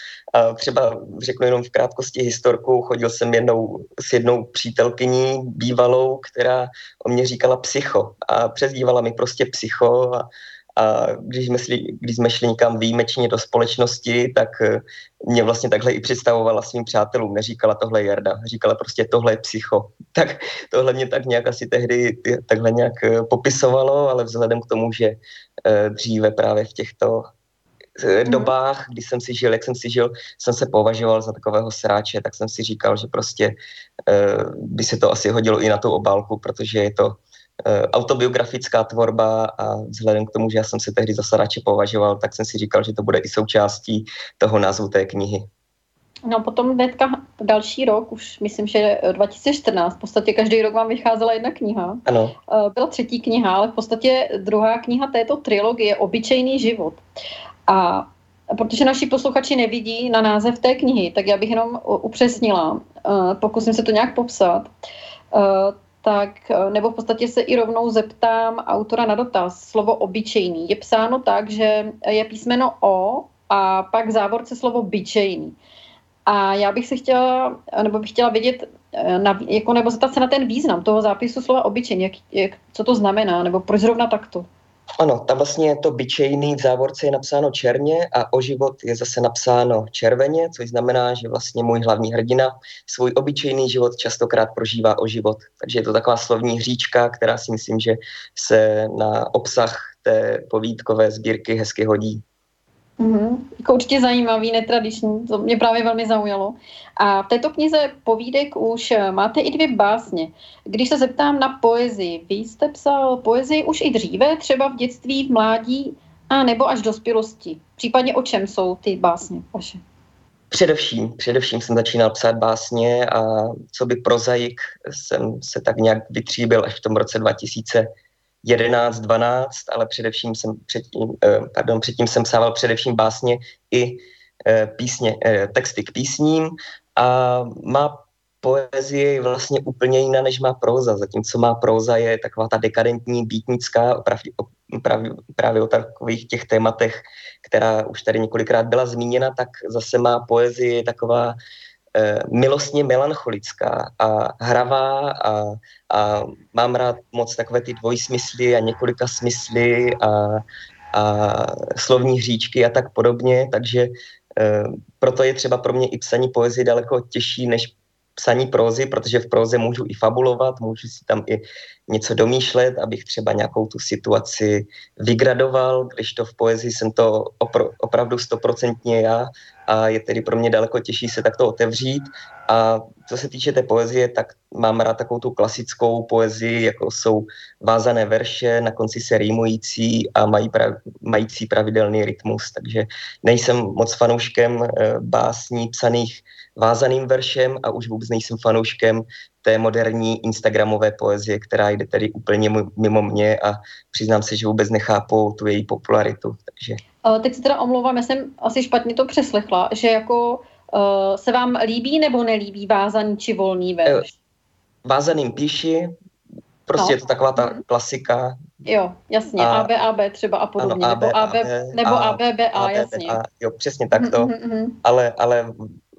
třeba řeknu jenom v krátkosti historku, chodil jsem s jednou přítelkyní bývalou, která o mě říkala psycho a přezdívala mi prostě psycho a když jsme šli někam výjimečně do společnosti, tak mě vlastně takhle i představovala svým přátelům. Neříkala tohle Jarda, říkala prostě tohle je psycho. Tak tohle mě tak nějak asi tehdy takhle nějak popisovalo, ale vzhledem k tomu, že dříve právě v těchto dobách, kdy jsem si žil, jak jsem si žil, jsem se považoval za takového sráče, tak jsem si říkal, že prostě by se to asi hodilo i na tu obálku, protože je to autobiografická tvorba a vzhledem k tomu, že já jsem se tehdy za sráče považoval, tak jsem si říkal, že to bude i součástí toho názvu té knihy. No potom hnedka další rok, už myslím, že 2014, v podstatě každý rok vám vycházela jedna kniha. Ano. Byla třetí kniha, ale v podstatě druhá kniha této trilogie je Obyčejný život. A protože naši posluchači nevidí na název té knihy, tak já bych jenom upřesnila, pokusím se to nějak popsat, tak, nebo v podstatě se i rovnou zeptám autora na dotaz. Slovo obyčejný je psáno tak, že je písmeno O a pak v závorce slovo byčejný. A já bych chtěla vědět, nebo zeptat se na ten význam toho zápisu slova obyčejný, co to znamená, nebo proč zrovna takto? Ano, tam vlastně to byčejný v závorce je napsáno černě a o život je zase napsáno červeně, což znamená, že vlastně můj hlavní hrdina svůj obyčejný život častokrát prožívá o život. Takže je to taková slovní hříčka, která si myslím, že se na obsah té povídkové sbírky hezky hodí. Jako určitě zajímavý, netradiční, to mě právě velmi zaujalo. A v této knize povídek už máte i 2 básně. Když se zeptám na poezii, vy jste psal poezii už i dříve, třeba v dětství, v mládí, a nebo až dospělosti? Případně o čem jsou ty básně vaše? Především jsem začínal psát básně a co by prozaik jsem se tak nějak vytříbil až v tom roce 2011-12, ale předtím jsem psával především básně i texty k písním a má poezie je vlastně úplně jiná, než má próza, zatímco má próza je taková ta dekadentní, býtnická, právě o takových těch tématech, která už tady několikrát byla zmíněna, tak zase má poezie taková milostně melancholická a hravá a mám rád moc takové ty dvojsmysly a několika smysly a slovní hříčky a tak podobně, takže proto je třeba pro mě i psaní poezie daleko těžší než psaní prózy, protože v próze můžu i fabulovat, můžu si tam i něco domýšlet, abych třeba nějakou tu situaci vygradoval, když to v poezii jsem to opravdu 100% já a je tedy pro mě daleko těžší se takto otevřít. A co se týče té poezie, tak mám rád takovou tu klasickou poezii, jako jsou vázané verše, na konci se rýmující a mající pravidelný rytmus, takže nejsem moc fanouškem básní psaných vázaným veršem a už vůbec nejsem fanouškem té moderní instagramové poezie, která jde tedy úplně mimo mě a přiznám se, že vůbec nechápu tu její popularitu. Takže... Teď se teda omlouvám, já jsem asi špatně to přeslechla, že jako se vám líbí nebo nelíbí vázaný či volný verš? Vázaným píši, prostě je to taková ta klasika. Jo, jasně, AB třeba a podobně, ano, nebo ABBA, jasně. Jo, přesně takto, ale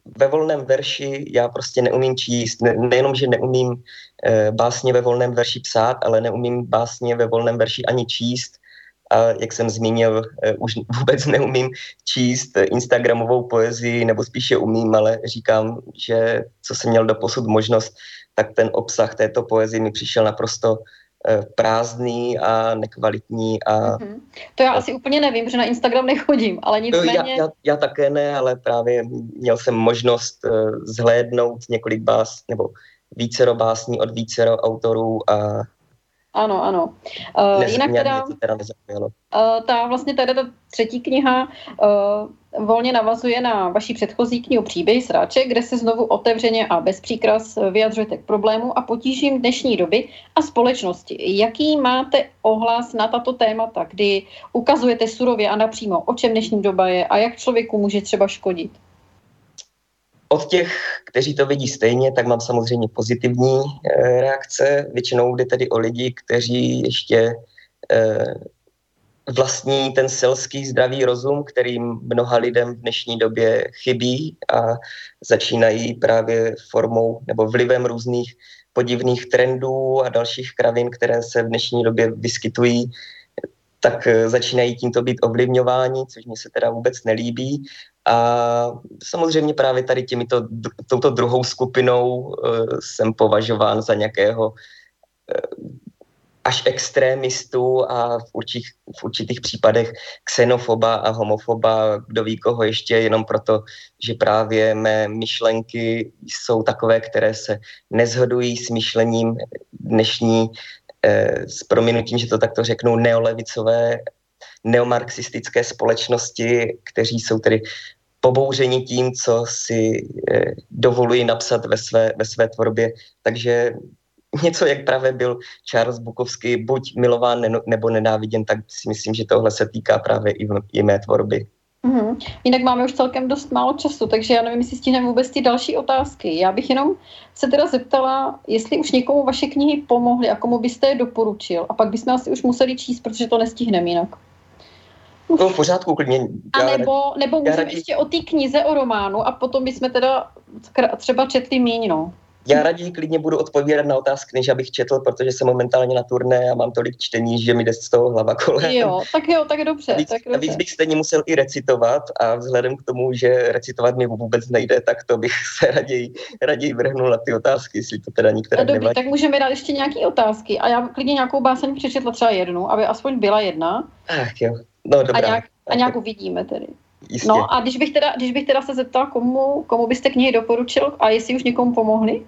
ve volném verši já prostě neumím číst. Nejenom, že neumím básně ve volném verši psát, ale neumím básně ve volném verši ani číst. A jak jsem zmínil, už vůbec neumím číst instagramovou poezii, nebo spíše umím, ale říkám, že co jsem měl doposud možnost, tak ten obsah této poezie mi přišel naprosto prázdný a nekvalitní. A To já asi úplně nevím, že na Instagram nechodím, ale nicméně... Já také ne, ale právě měl jsem možnost zhlédnout několik nebo vícero básní od vícero autorů a Ano. Jinak teda nezaujalo. Ta třetí kniha volně navazuje na vaši předchozí knihu Příběhy sráče, kde se znovu otevřeně a bez příkras vyjadřujete k problému a potížím dnešní doby a společnosti. Jaký máte ohlas na tato témata, kdy ukazujete surově a napřímo, o čem dnešní doba je a jak člověku může třeba škodit? Od těch, kteří to vidí stejně, tak mám samozřejmě pozitivní reakce. Většinou jde tedy o lidi, kteří ještě vlastní ten selský zdravý rozum, kterým mnoha lidem v dnešní době chybí a začínají právě formou nebo vlivem různých podivných trendů a dalších kravin, které se v dnešní době vyskytují, tak začínají tímto být ovlivňováni, což mi se teda vůbec nelíbí. A samozřejmě právě tady touto druhou skupinou jsem považován za nějakého až extrémistu a v určitých případech xenofoba a homofoba, kdo ví koho ještě, jenom proto, že právě mé myšlenky jsou takové, které se neshodují s myšlením dnešní, s prominutím, že to takto řeknu, neolevicové, neomarxistické společnosti, kteří jsou tedy pobouřeni tím, co si dovolují napsat ve své tvorbě. Takže něco, jak právě byl Charles Bukowski, buď milován nebo nenáviděn, tak si myslím, že tohle se týká právě i mé tvorby. Jinak máme už celkem dost málo času, takže já nevím, jestli stihneme vůbec ty další otázky. Já bych jenom se teda zeptala, jestli už někomu vaše knihy pomohly a komu byste je doporučil. A pak bychom asi už museli číst, protože to nestihneme jinak. No v pořádku, klidně. Nebo můžeme ještě o té knize, o románu a potom bychom teda třeba četli míň, no. Já raději klidně budu odpovídat na otázky, než abych četl, protože jsem momentálně na turné a mám tolik čtení, že mi jde z toho hlava kolem. Jo, tak dobře. Navíc bych stejně musel i recitovat a vzhledem k tomu, že recitovat mi vůbec nejde, tak to bych se raději vrhnul na ty otázky, jestli to teda některá nevadí. Dobrý, tak můžeme dát ještě nějaké otázky a já klidně nějakou báseň přečetla třeba jednu, aby aspoň byla jedna. Ach jo, no dobrá. A nějak uvidíme tedy. Jistě. No a když bych teda se zeptala, komu byste knihy doporučil a jestli už někomu pomohli?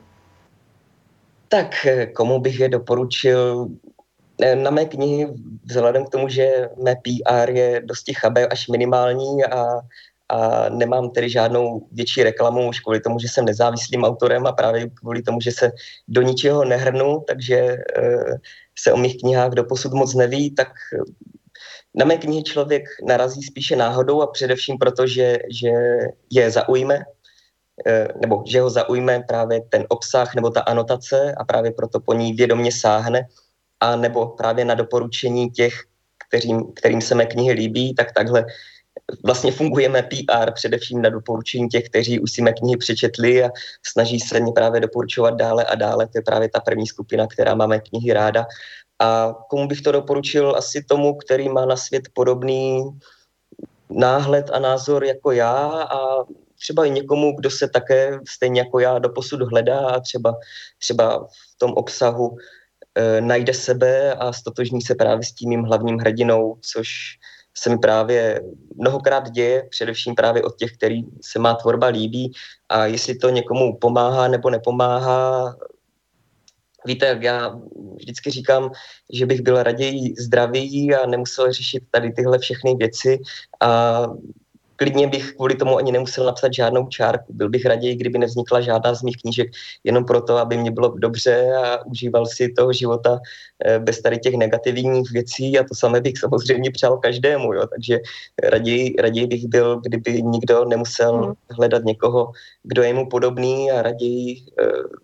Tak komu bych je doporučil? Na mé knihy, vzhledem k tomu, že mé PR je dosti chabé až minimální a nemám tedy žádnou větší reklamu už kvůli tomu, že jsem nezávislým autorem a právě kvůli tomu, že se do ničeho nehrnu, takže se o mých knihách doposud moc neví, tak na mé knihy člověk narazí spíše náhodou a především proto, že je zaujme, nebo že ho zaujme právě ten obsah nebo ta anotace a právě proto po ní vědomě sáhne, a nebo právě na doporučení těch, kterým se mé knihy líbí, tak takhle vlastně fungujeme PR především na doporučení těch, kteří už si mé knihy přečetli a snaží se mě právě doporučovat dále a dále. To je právě ta první skupina, která má mé knihy ráda. A komu bych to doporučil? Asi tomu, který má na svět podobný náhled a názor jako já a třeba i někomu, kdo se také stejně jako já doposud hledá a třeba v tom obsahu najde sebe a stotožní se právě s tím mým hlavním hrdinou, což se mi právě mnohokrát děje, především právě od těch, který se má tvorba líbí, a jestli to někomu pomáhá nebo nepomáhá. Víte, jak já vždycky říkám, že bych byl raději zdravý a nemusel řešit tady tyhle všechny věci a klidně bych kvůli tomu ani nemusel napsat žádnou čárku. Byl bych raději, kdyby nevznikla žádná z mých knížek, jenom proto, aby mě bylo dobře a užíval si toho života bez tady těch negativních věcí, a to samé bych samozřejmě přál každému. Jo? Takže raději bych byl, kdyby nikdo nemusel hledat někoho, kdo je mu podobný, a raději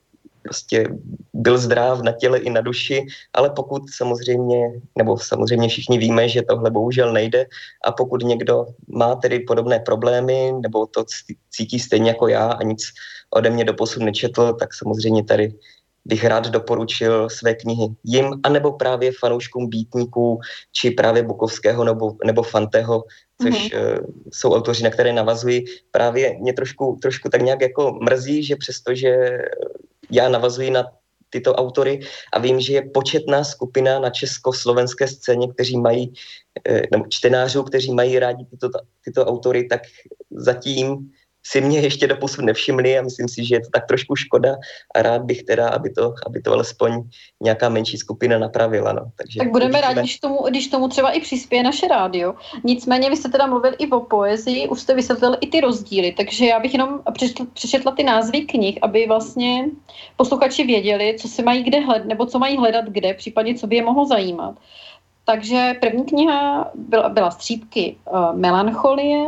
prostě byl zdrav na těle i na duši, ale pokud samozřejmě všichni víme, že tohle bohužel nejde a pokud někdo má tedy podobné problémy nebo to cítí stejně jako já a nic ode mě doposud nečetl, tak samozřejmě tady bych rád doporučil své knihy jim, anebo právě fanouškům Býtníků, či právě Bukovského nebo Fanteho, což jsou autoři, na které navazuji. Právě mě trošku tak nějak jako mrzí, že přestože já navazuji na tyto autory a vím, že je početná skupina na československé scéně, kteří mají, nebo čtenářů, kteří mají rádi tyto autory, tak zatím si mě ještě doposud nevšimli a myslím si, že je to tak trošku škoda a rád bych teda, aby to alespoň nějaká menší skupina napravila. No. Takže tak budeme rádi, když tomu třeba i přispěje naše rádio. Nicméně vy jste teda mluvil i o poezii, už jste vysvětlil i ty rozdíly, takže já bych jenom přečetla ty názvy knih, aby vlastně posluchači věděli, co se mají kde hledat, nebo co mají hledat kde, případně co by je mohlo zajímat. Takže první kniha byla Střípky melancholie,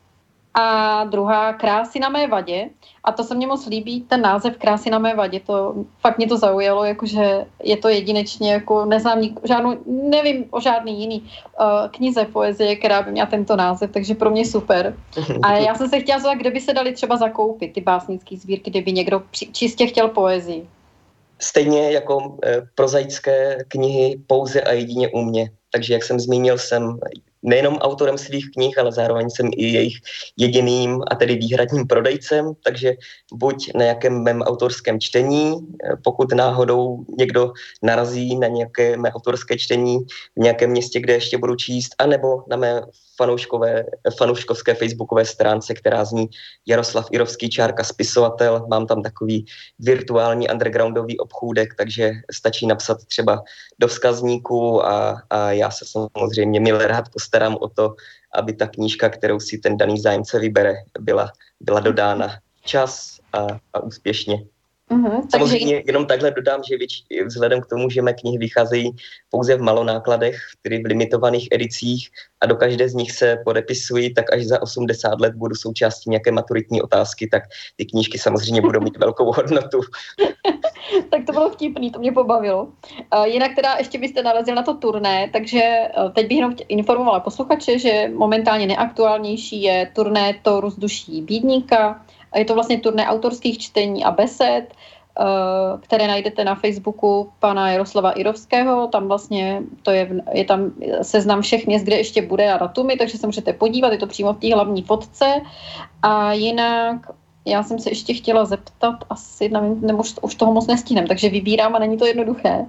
a druhá Krásy na mé vadě. A to se mně moc líbí, ten název Krásy na mé vadě. Fakt mě to zaujalo, jakože je to jedinečně, jako neznám nevím o žádný jiný knize poezie, která by měla tento název, takže pro mě super. A já jsem se chtěla zeptat, kde by se dali třeba zakoupit ty básnické sbírky, kdyby někdo čistě chtěl poezii. Stejně jako prozaické knihy pouze a jedině u mě. Takže jak jsem zmínil, jsem nejenom autorem svých knih, ale zároveň jsem i jejich jediným a tedy výhradním prodejcem, takže buď na nějakém mém autorském čtení, pokud náhodou někdo narazí na nějaké mé autorské čtení v nějakém městě, kde ještě budu číst, anebo na mé fanouškovské facebookové stránce, která zní Jaroslav Irovský _ spisovatel. Mám tam takový virtuální undergroundový obchůdek, takže stačí napsat třeba do vzkazníku a já se samozřejmě milé rád postarám o to, aby ta knížka, kterou si ten daný zájemce vybere, byla dodána včas a úspěšně. Samozřejmě jenom takhle dodám, že vzhledem k tomu, že mé knihy vycházejí pouze v malonákladech, tedy v limitovaných edicích a do každé z nich se podepisují, tak až za 80 let budu součástí nějaké maturitní otázky, tak ty knížky samozřejmě budou mít velkou hodnotu. Tak to bylo vtipný, to mě pobavilo. Jinak teda ještě byste narazil na to turné, takže teď bych jenom informovala posluchače, že momentálně neaktuálnější je turné Tóru z duší Bídníka. Je to vlastně turné autorských čtení a besed, které najdete na Facebooku pana Jaroslava Irovského. Tam vlastně je tam seznam všech měst, kde ještě bude a datumy, takže se můžete podívat, je to přímo v té hlavní fotce. A jinak já jsem se ještě chtěla zeptat, asi nevím, nebo už toho moc nestihnem, takže vybírám a není to jednoduché.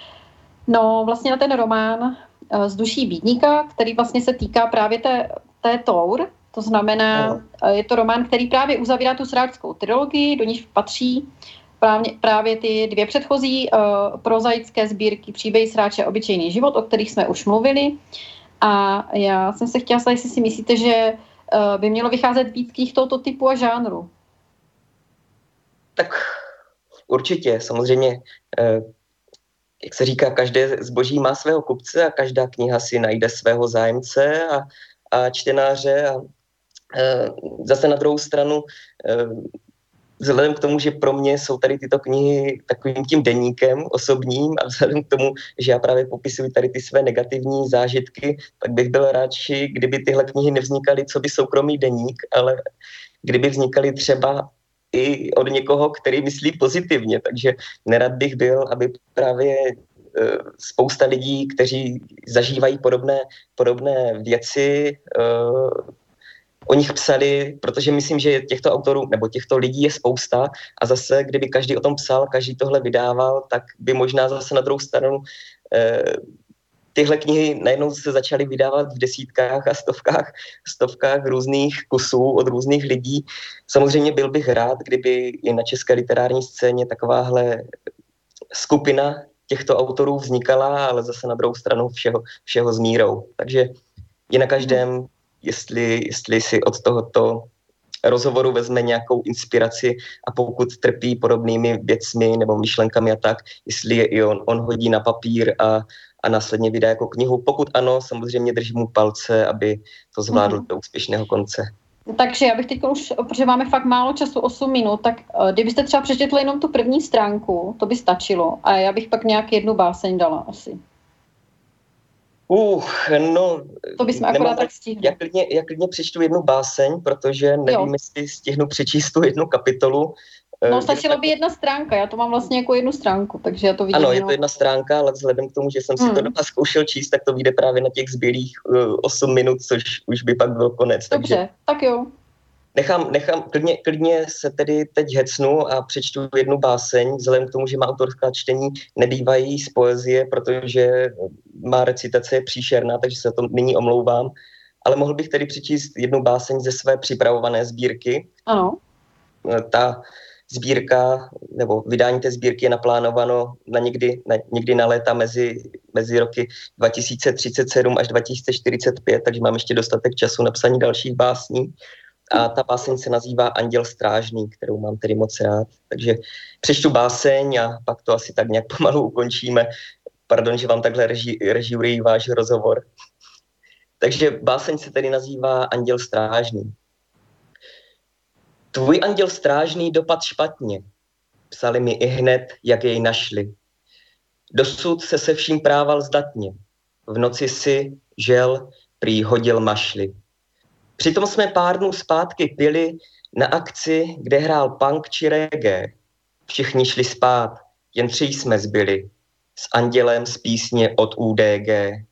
No vlastně na ten román z duší Bídníka, který vlastně se týká právě té Tour. To znamená, je to román, který právě uzavírá tu sráčskou trilogii, do níž patří právě ty dvě předchozí prozaické sbírky Příběhy sráče a obyčejný život, o kterých jsme už mluvili. A já jsem se chtěla stát, jestli si myslíte, že by mělo vycházet víc knih tohoto typu a žánru. Tak určitě, samozřejmě, jak se říká, každé zboží má svého kupce a každá kniha si najde svého zájemce a čtenáře a zase na druhou stranu vzhledem k tomu, že pro mě jsou tady tyto knihy takovým tím deníkem osobním a vzhledem k tomu, že já právě popisuji tady ty své negativní zážitky, tak bych byl radši, kdyby tyhle knihy nevznikaly co by soukromý deník, ale kdyby vznikaly třeba i od někoho, který myslí pozitivně, takže nerad bych byl, aby právě spousta lidí, kteří zažívají podobné věci, o nich psali, protože myslím, že těchto autorů nebo těchto lidí je spousta a zase, kdyby každý o tom psal, každý tohle vydával, tak by možná zase na druhou stranu tyhle knihy najednou se začaly vydávat v desítkách a stovkách různých kusů od různých lidí. Samozřejmě byl bych rád, kdyby i na české literární scéně takováhle skupina těchto autorů vznikala, ale zase na druhou stranu všeho s mírou. Takže je na každém, jestli si od tohoto rozhovoru vezme nějakou inspiraci a pokud trpí podobnými věcmi nebo myšlenkami a tak, jestli je i on hodí na papír a následně vydá jako knihu. Pokud ano, samozřejmě držím mu palce, aby to zvládl do úspěšného konce. Takže já bych teď už, protože máme fakt málo času, 8 minut, tak kdybyste třeba přečetli jenom tu první stránku, to by stačilo. A já bych pak nějak jednu báseň dala asi. No, to bychom akorát tak stihli. Já klidně přečtu jednu báseň, protože nevím, jestli stihnu přečíst tu jednu kapitolu. No, stačilo by jedna stránka, já to mám vlastně jako jednu stránku, takže já to vidím. Ano, je to jedna stránka, ale vzhledem k tomu, že jsem si to doma zkoušel číst, tak to vyjde právě na těch zbylých 8 minut, což už by pak byl konec. Dobře, takže tak jo. Nechám klidně se tedy teď hecnu a přečtu jednu báseň, vzhledem k tomu, že má autorská čtení nebývají z poezie, protože má recitace je příšerná, takže se to nyní omlouvám. Ale mohl bych tedy přečíst jednu báseň ze své připravované sbírky. Ano. Ta sbírka, nebo vydání té sbírky je naplánováno někdy na léta mezi roky 2037 až 2045, takže mám ještě dostatek času na psaní dalších básní. A ta báseň se nazývá Anděl strážný, kterou mám tedy moc rád. Takže přečtu báseň a pak to asi tak nějak pomalu ukončíme. Pardon, že vám takhle režíruji váš rozhovor. Takže báseň se tedy nazývá Anděl strážný. Tvůj anděl strážný dopad špatně. Psali mi ihned, jak jej našli. Dosud se vším prával zdatně. V noci si, žel, prý hodil mašli. Přitom jsme pár dnů zpátky pili na akci, kde hrál punk či reggae. Všichni šli spát, jen 3 jsme zbyli. S andělem z písně od UDG.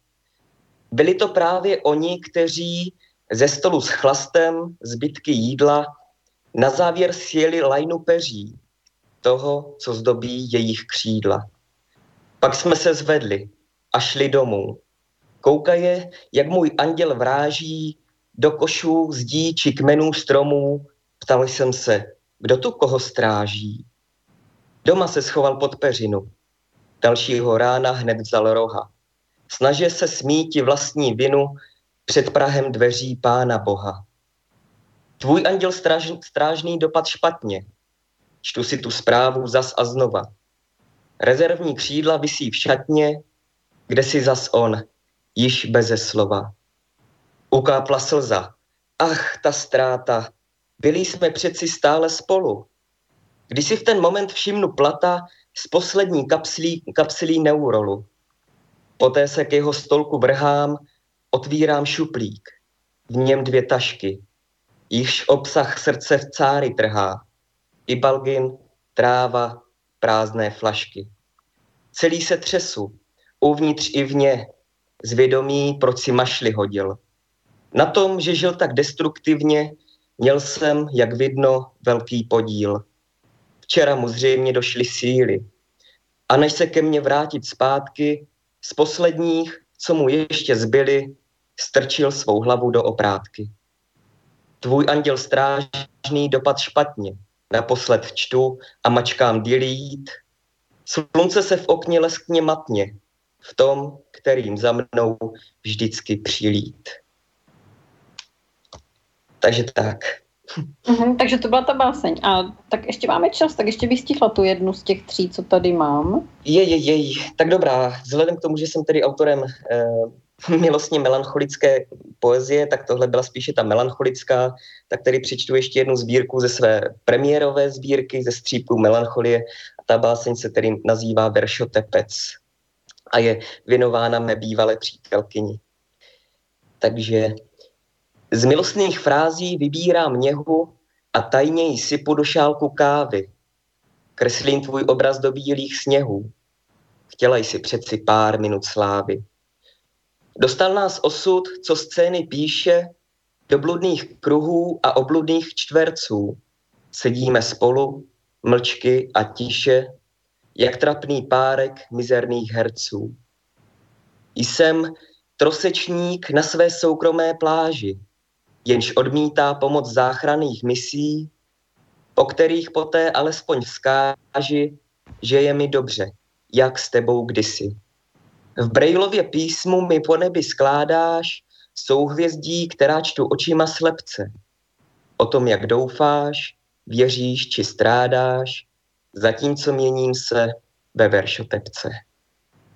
Byli to právě oni, kteří ze stolu s chlastem, zbytky jídla, na závěr sjeli lajnu peří, toho, co zdobí jejich křídla. Pak jsme se zvedli a šli domů. Koukaje, jak můj anděl vráží do košů, zdí či kmenů stromů. Ptal jsem se, kdo tu koho stráží. Doma se schoval pod peřinu. Dalšího rána hned vzal roha. Snažil se smíti vlastní vinu před prahem dveří Pána Boha. Tvůj anděl strážný dopad špatně. Čtu si tu zprávu zas a znova. Rezervní křídla visí v šatně, kde si zas on, již beze slova. Ukápla slza. Ach, ta ztráta. Byli jsme přeci stále spolu. Když si v ten moment všimnu plata z poslední kapslí neurolu. Poté se k jeho stolku vrhám, otvírám šuplík. V něm 2 tašky. Jichž obsah srdce v cáry trhá. Ibalgin, tráva, prázdné flašky. Celý se třesu, uvnitř i vně, zvědomí, proč si mašli hodil. Na tom, že žil tak destruktivně, měl jsem, jak vidno, velký podíl. Včera mu zřejmě došly síly. A než se ke mně vrátit zpátky, z posledních, co mu ještě zbyly, strčil svou hlavu do oprátky. Tvůj anděl strážný dopad špatně. Naposled čtu a mačkám delete. Slunce se v okně leskně matně. V tom, kterým za mnou vždycky přilít. Takže tak. Takže to byla ta báseň. A tak ještě máme čas, tak ještě bych stihla tu jednu z těch 3, co tady mám. Tak dobrá. Vzhledem k tomu, že jsem tedy autorem milostně melancholické poezie, tak tohle byla spíše ta melancholická, tak tedy přečtu ještě jednu sbírku ze své premiérové sbírky, ze střípků melancholie. A ta báseň se tedy nazývá Veršotepec a je věnována mé bývalé přítelkyni. Takže z milostných frází vybírám něhu a tajně ji sypu do šálku kávy. Kreslím tvůj obraz do bílých sněhů. Chtěla jsi přeci pár minut slávy. Dostal nás osud, co scény píše, do bludných kruhů a obludných čtverců. Sedíme spolu, mlčky a tiše, jak trapný párek mizerných herců. Jsem trosečník na své soukromé pláži, jenž odmítá pomoc záchranných misí, o kterých poté alespoň vzkáži, že je mi dobře, jak s tebou kdysi. V Brailově písmu mi po nebi skládáš souhvězdí, která čtu očima slepce. O tom, jak doufáš, věříš či strádáš, zatímco měním se ve veršotepce.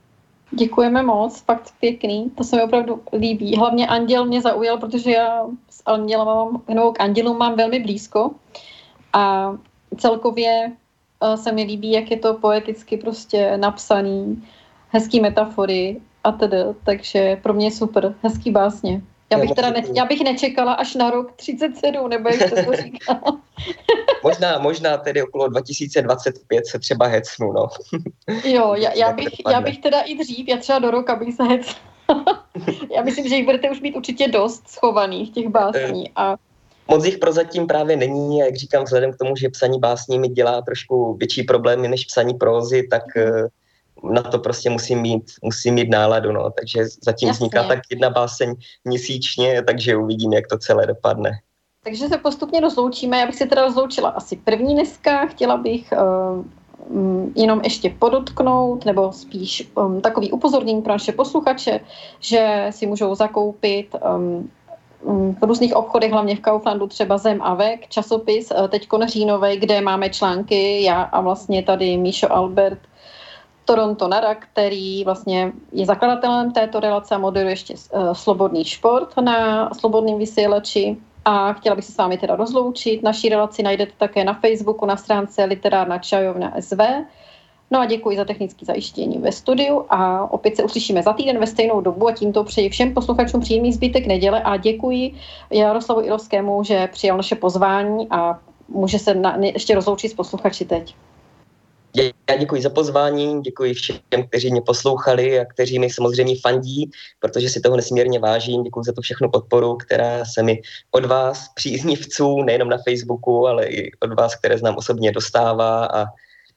Děkujeme moc, fakt pěkný, to se mi opravdu líbí. Hlavně Anděl mě zaujal, protože já k Andělům mám velmi blízko a celkově se mi líbí, jak je to poeticky prostě napsaný, hezký metafory a tedy, takže pro mě je super, hezký básně. Já bych nečekala až na rok 37, nebo jak jste to říkal. možná tedy okolo 2025 se třeba hecnu, no. Jo, já bych teda i dřív, já třeba do roka bych se hecnula. Já myslím, že jich budete už mít určitě dost schovaných, těch básní. A moc jich prozatím právě není, a jak říkám, vzhledem k tomu, že psaní básní mi dělá trošku větší problémy než psaní prózy, tak na to prostě musím mít náladu, no. Takže zatím vzniká tak 1 báseň měsíčně, takže uvidím, jak to celé dopadne. Takže se postupně rozloučíme. Já bych se teda rozloučila asi první dneska. Chtěla bych jenom ještě podotknout, nebo spíš takový upozornění pro naše posluchače, že si můžou zakoupit v různých obchodech, hlavně v Kauflandu, třeba Zem a Vek, časopis teďko říjnovej, kde máme články, já a vlastně tady Míšo Albert, Toronto Nara, který vlastně je zakladatelem této relace a moderuje ještě Slobodný šport na Slobodném vysílači. A chtěla bych se s vámi teda rozloučit. Naší relaci najdete také na Facebooku na stránce Literárna čajovna SV. No a děkuji za technické zajištění ve studiu a opět se uslyšíme za týden ve stejnou dobu a tímto přeji všem posluchačům příjemný zbytek neděle a děkuji Jaroslavu Irovskému, že přijal naše pozvání a může se ještě rozloučit s posluchači teď. Já děkuji za pozvání, děkuji všem, kteří mě poslouchali a kteří mi samozřejmě fandí, protože si toho nesmírně vážím. Děkuji za tu všechnu podporu, která se mi od vás, příznivců, nejenom na Facebooku, ale i od vás, které znám osobně, dostává. A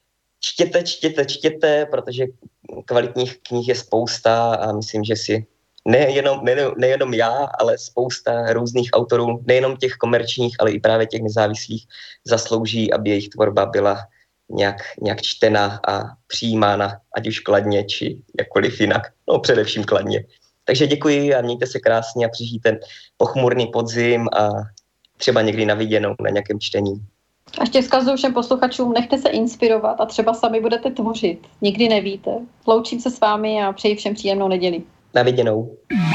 čtěte, protože kvalitních knih je spousta a myslím, že si nejenom já, ale spousta různých autorů, nejenom těch komerčních, ale i právě těch nezávislých, zaslouží, aby jejich tvorba byla nějak čtena a přijímána, ať už kladně, či jakkoliv jinak. No především kladně. Takže děkuji a mějte se krásně a přežijte pochmurný podzim a třeba někdy na viděnou na nějakém čtení. A ještě vzkazuju všem posluchačům, nechte se inspirovat a třeba sami budete tvořit. Nikdy nevíte. Loučím se s vámi a přeji všem příjemnou neděli. Na viděnou.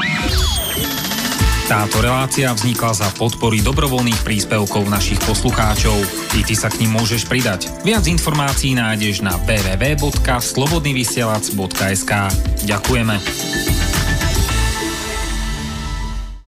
Táto relácia vznikla za podpory dobrovoľných príspevkov našich poslucháčov. I ty sa k nim môžeš pridať. Viac informácií nájdeš na www.slobodnyvysielac.sk. Ďakujeme.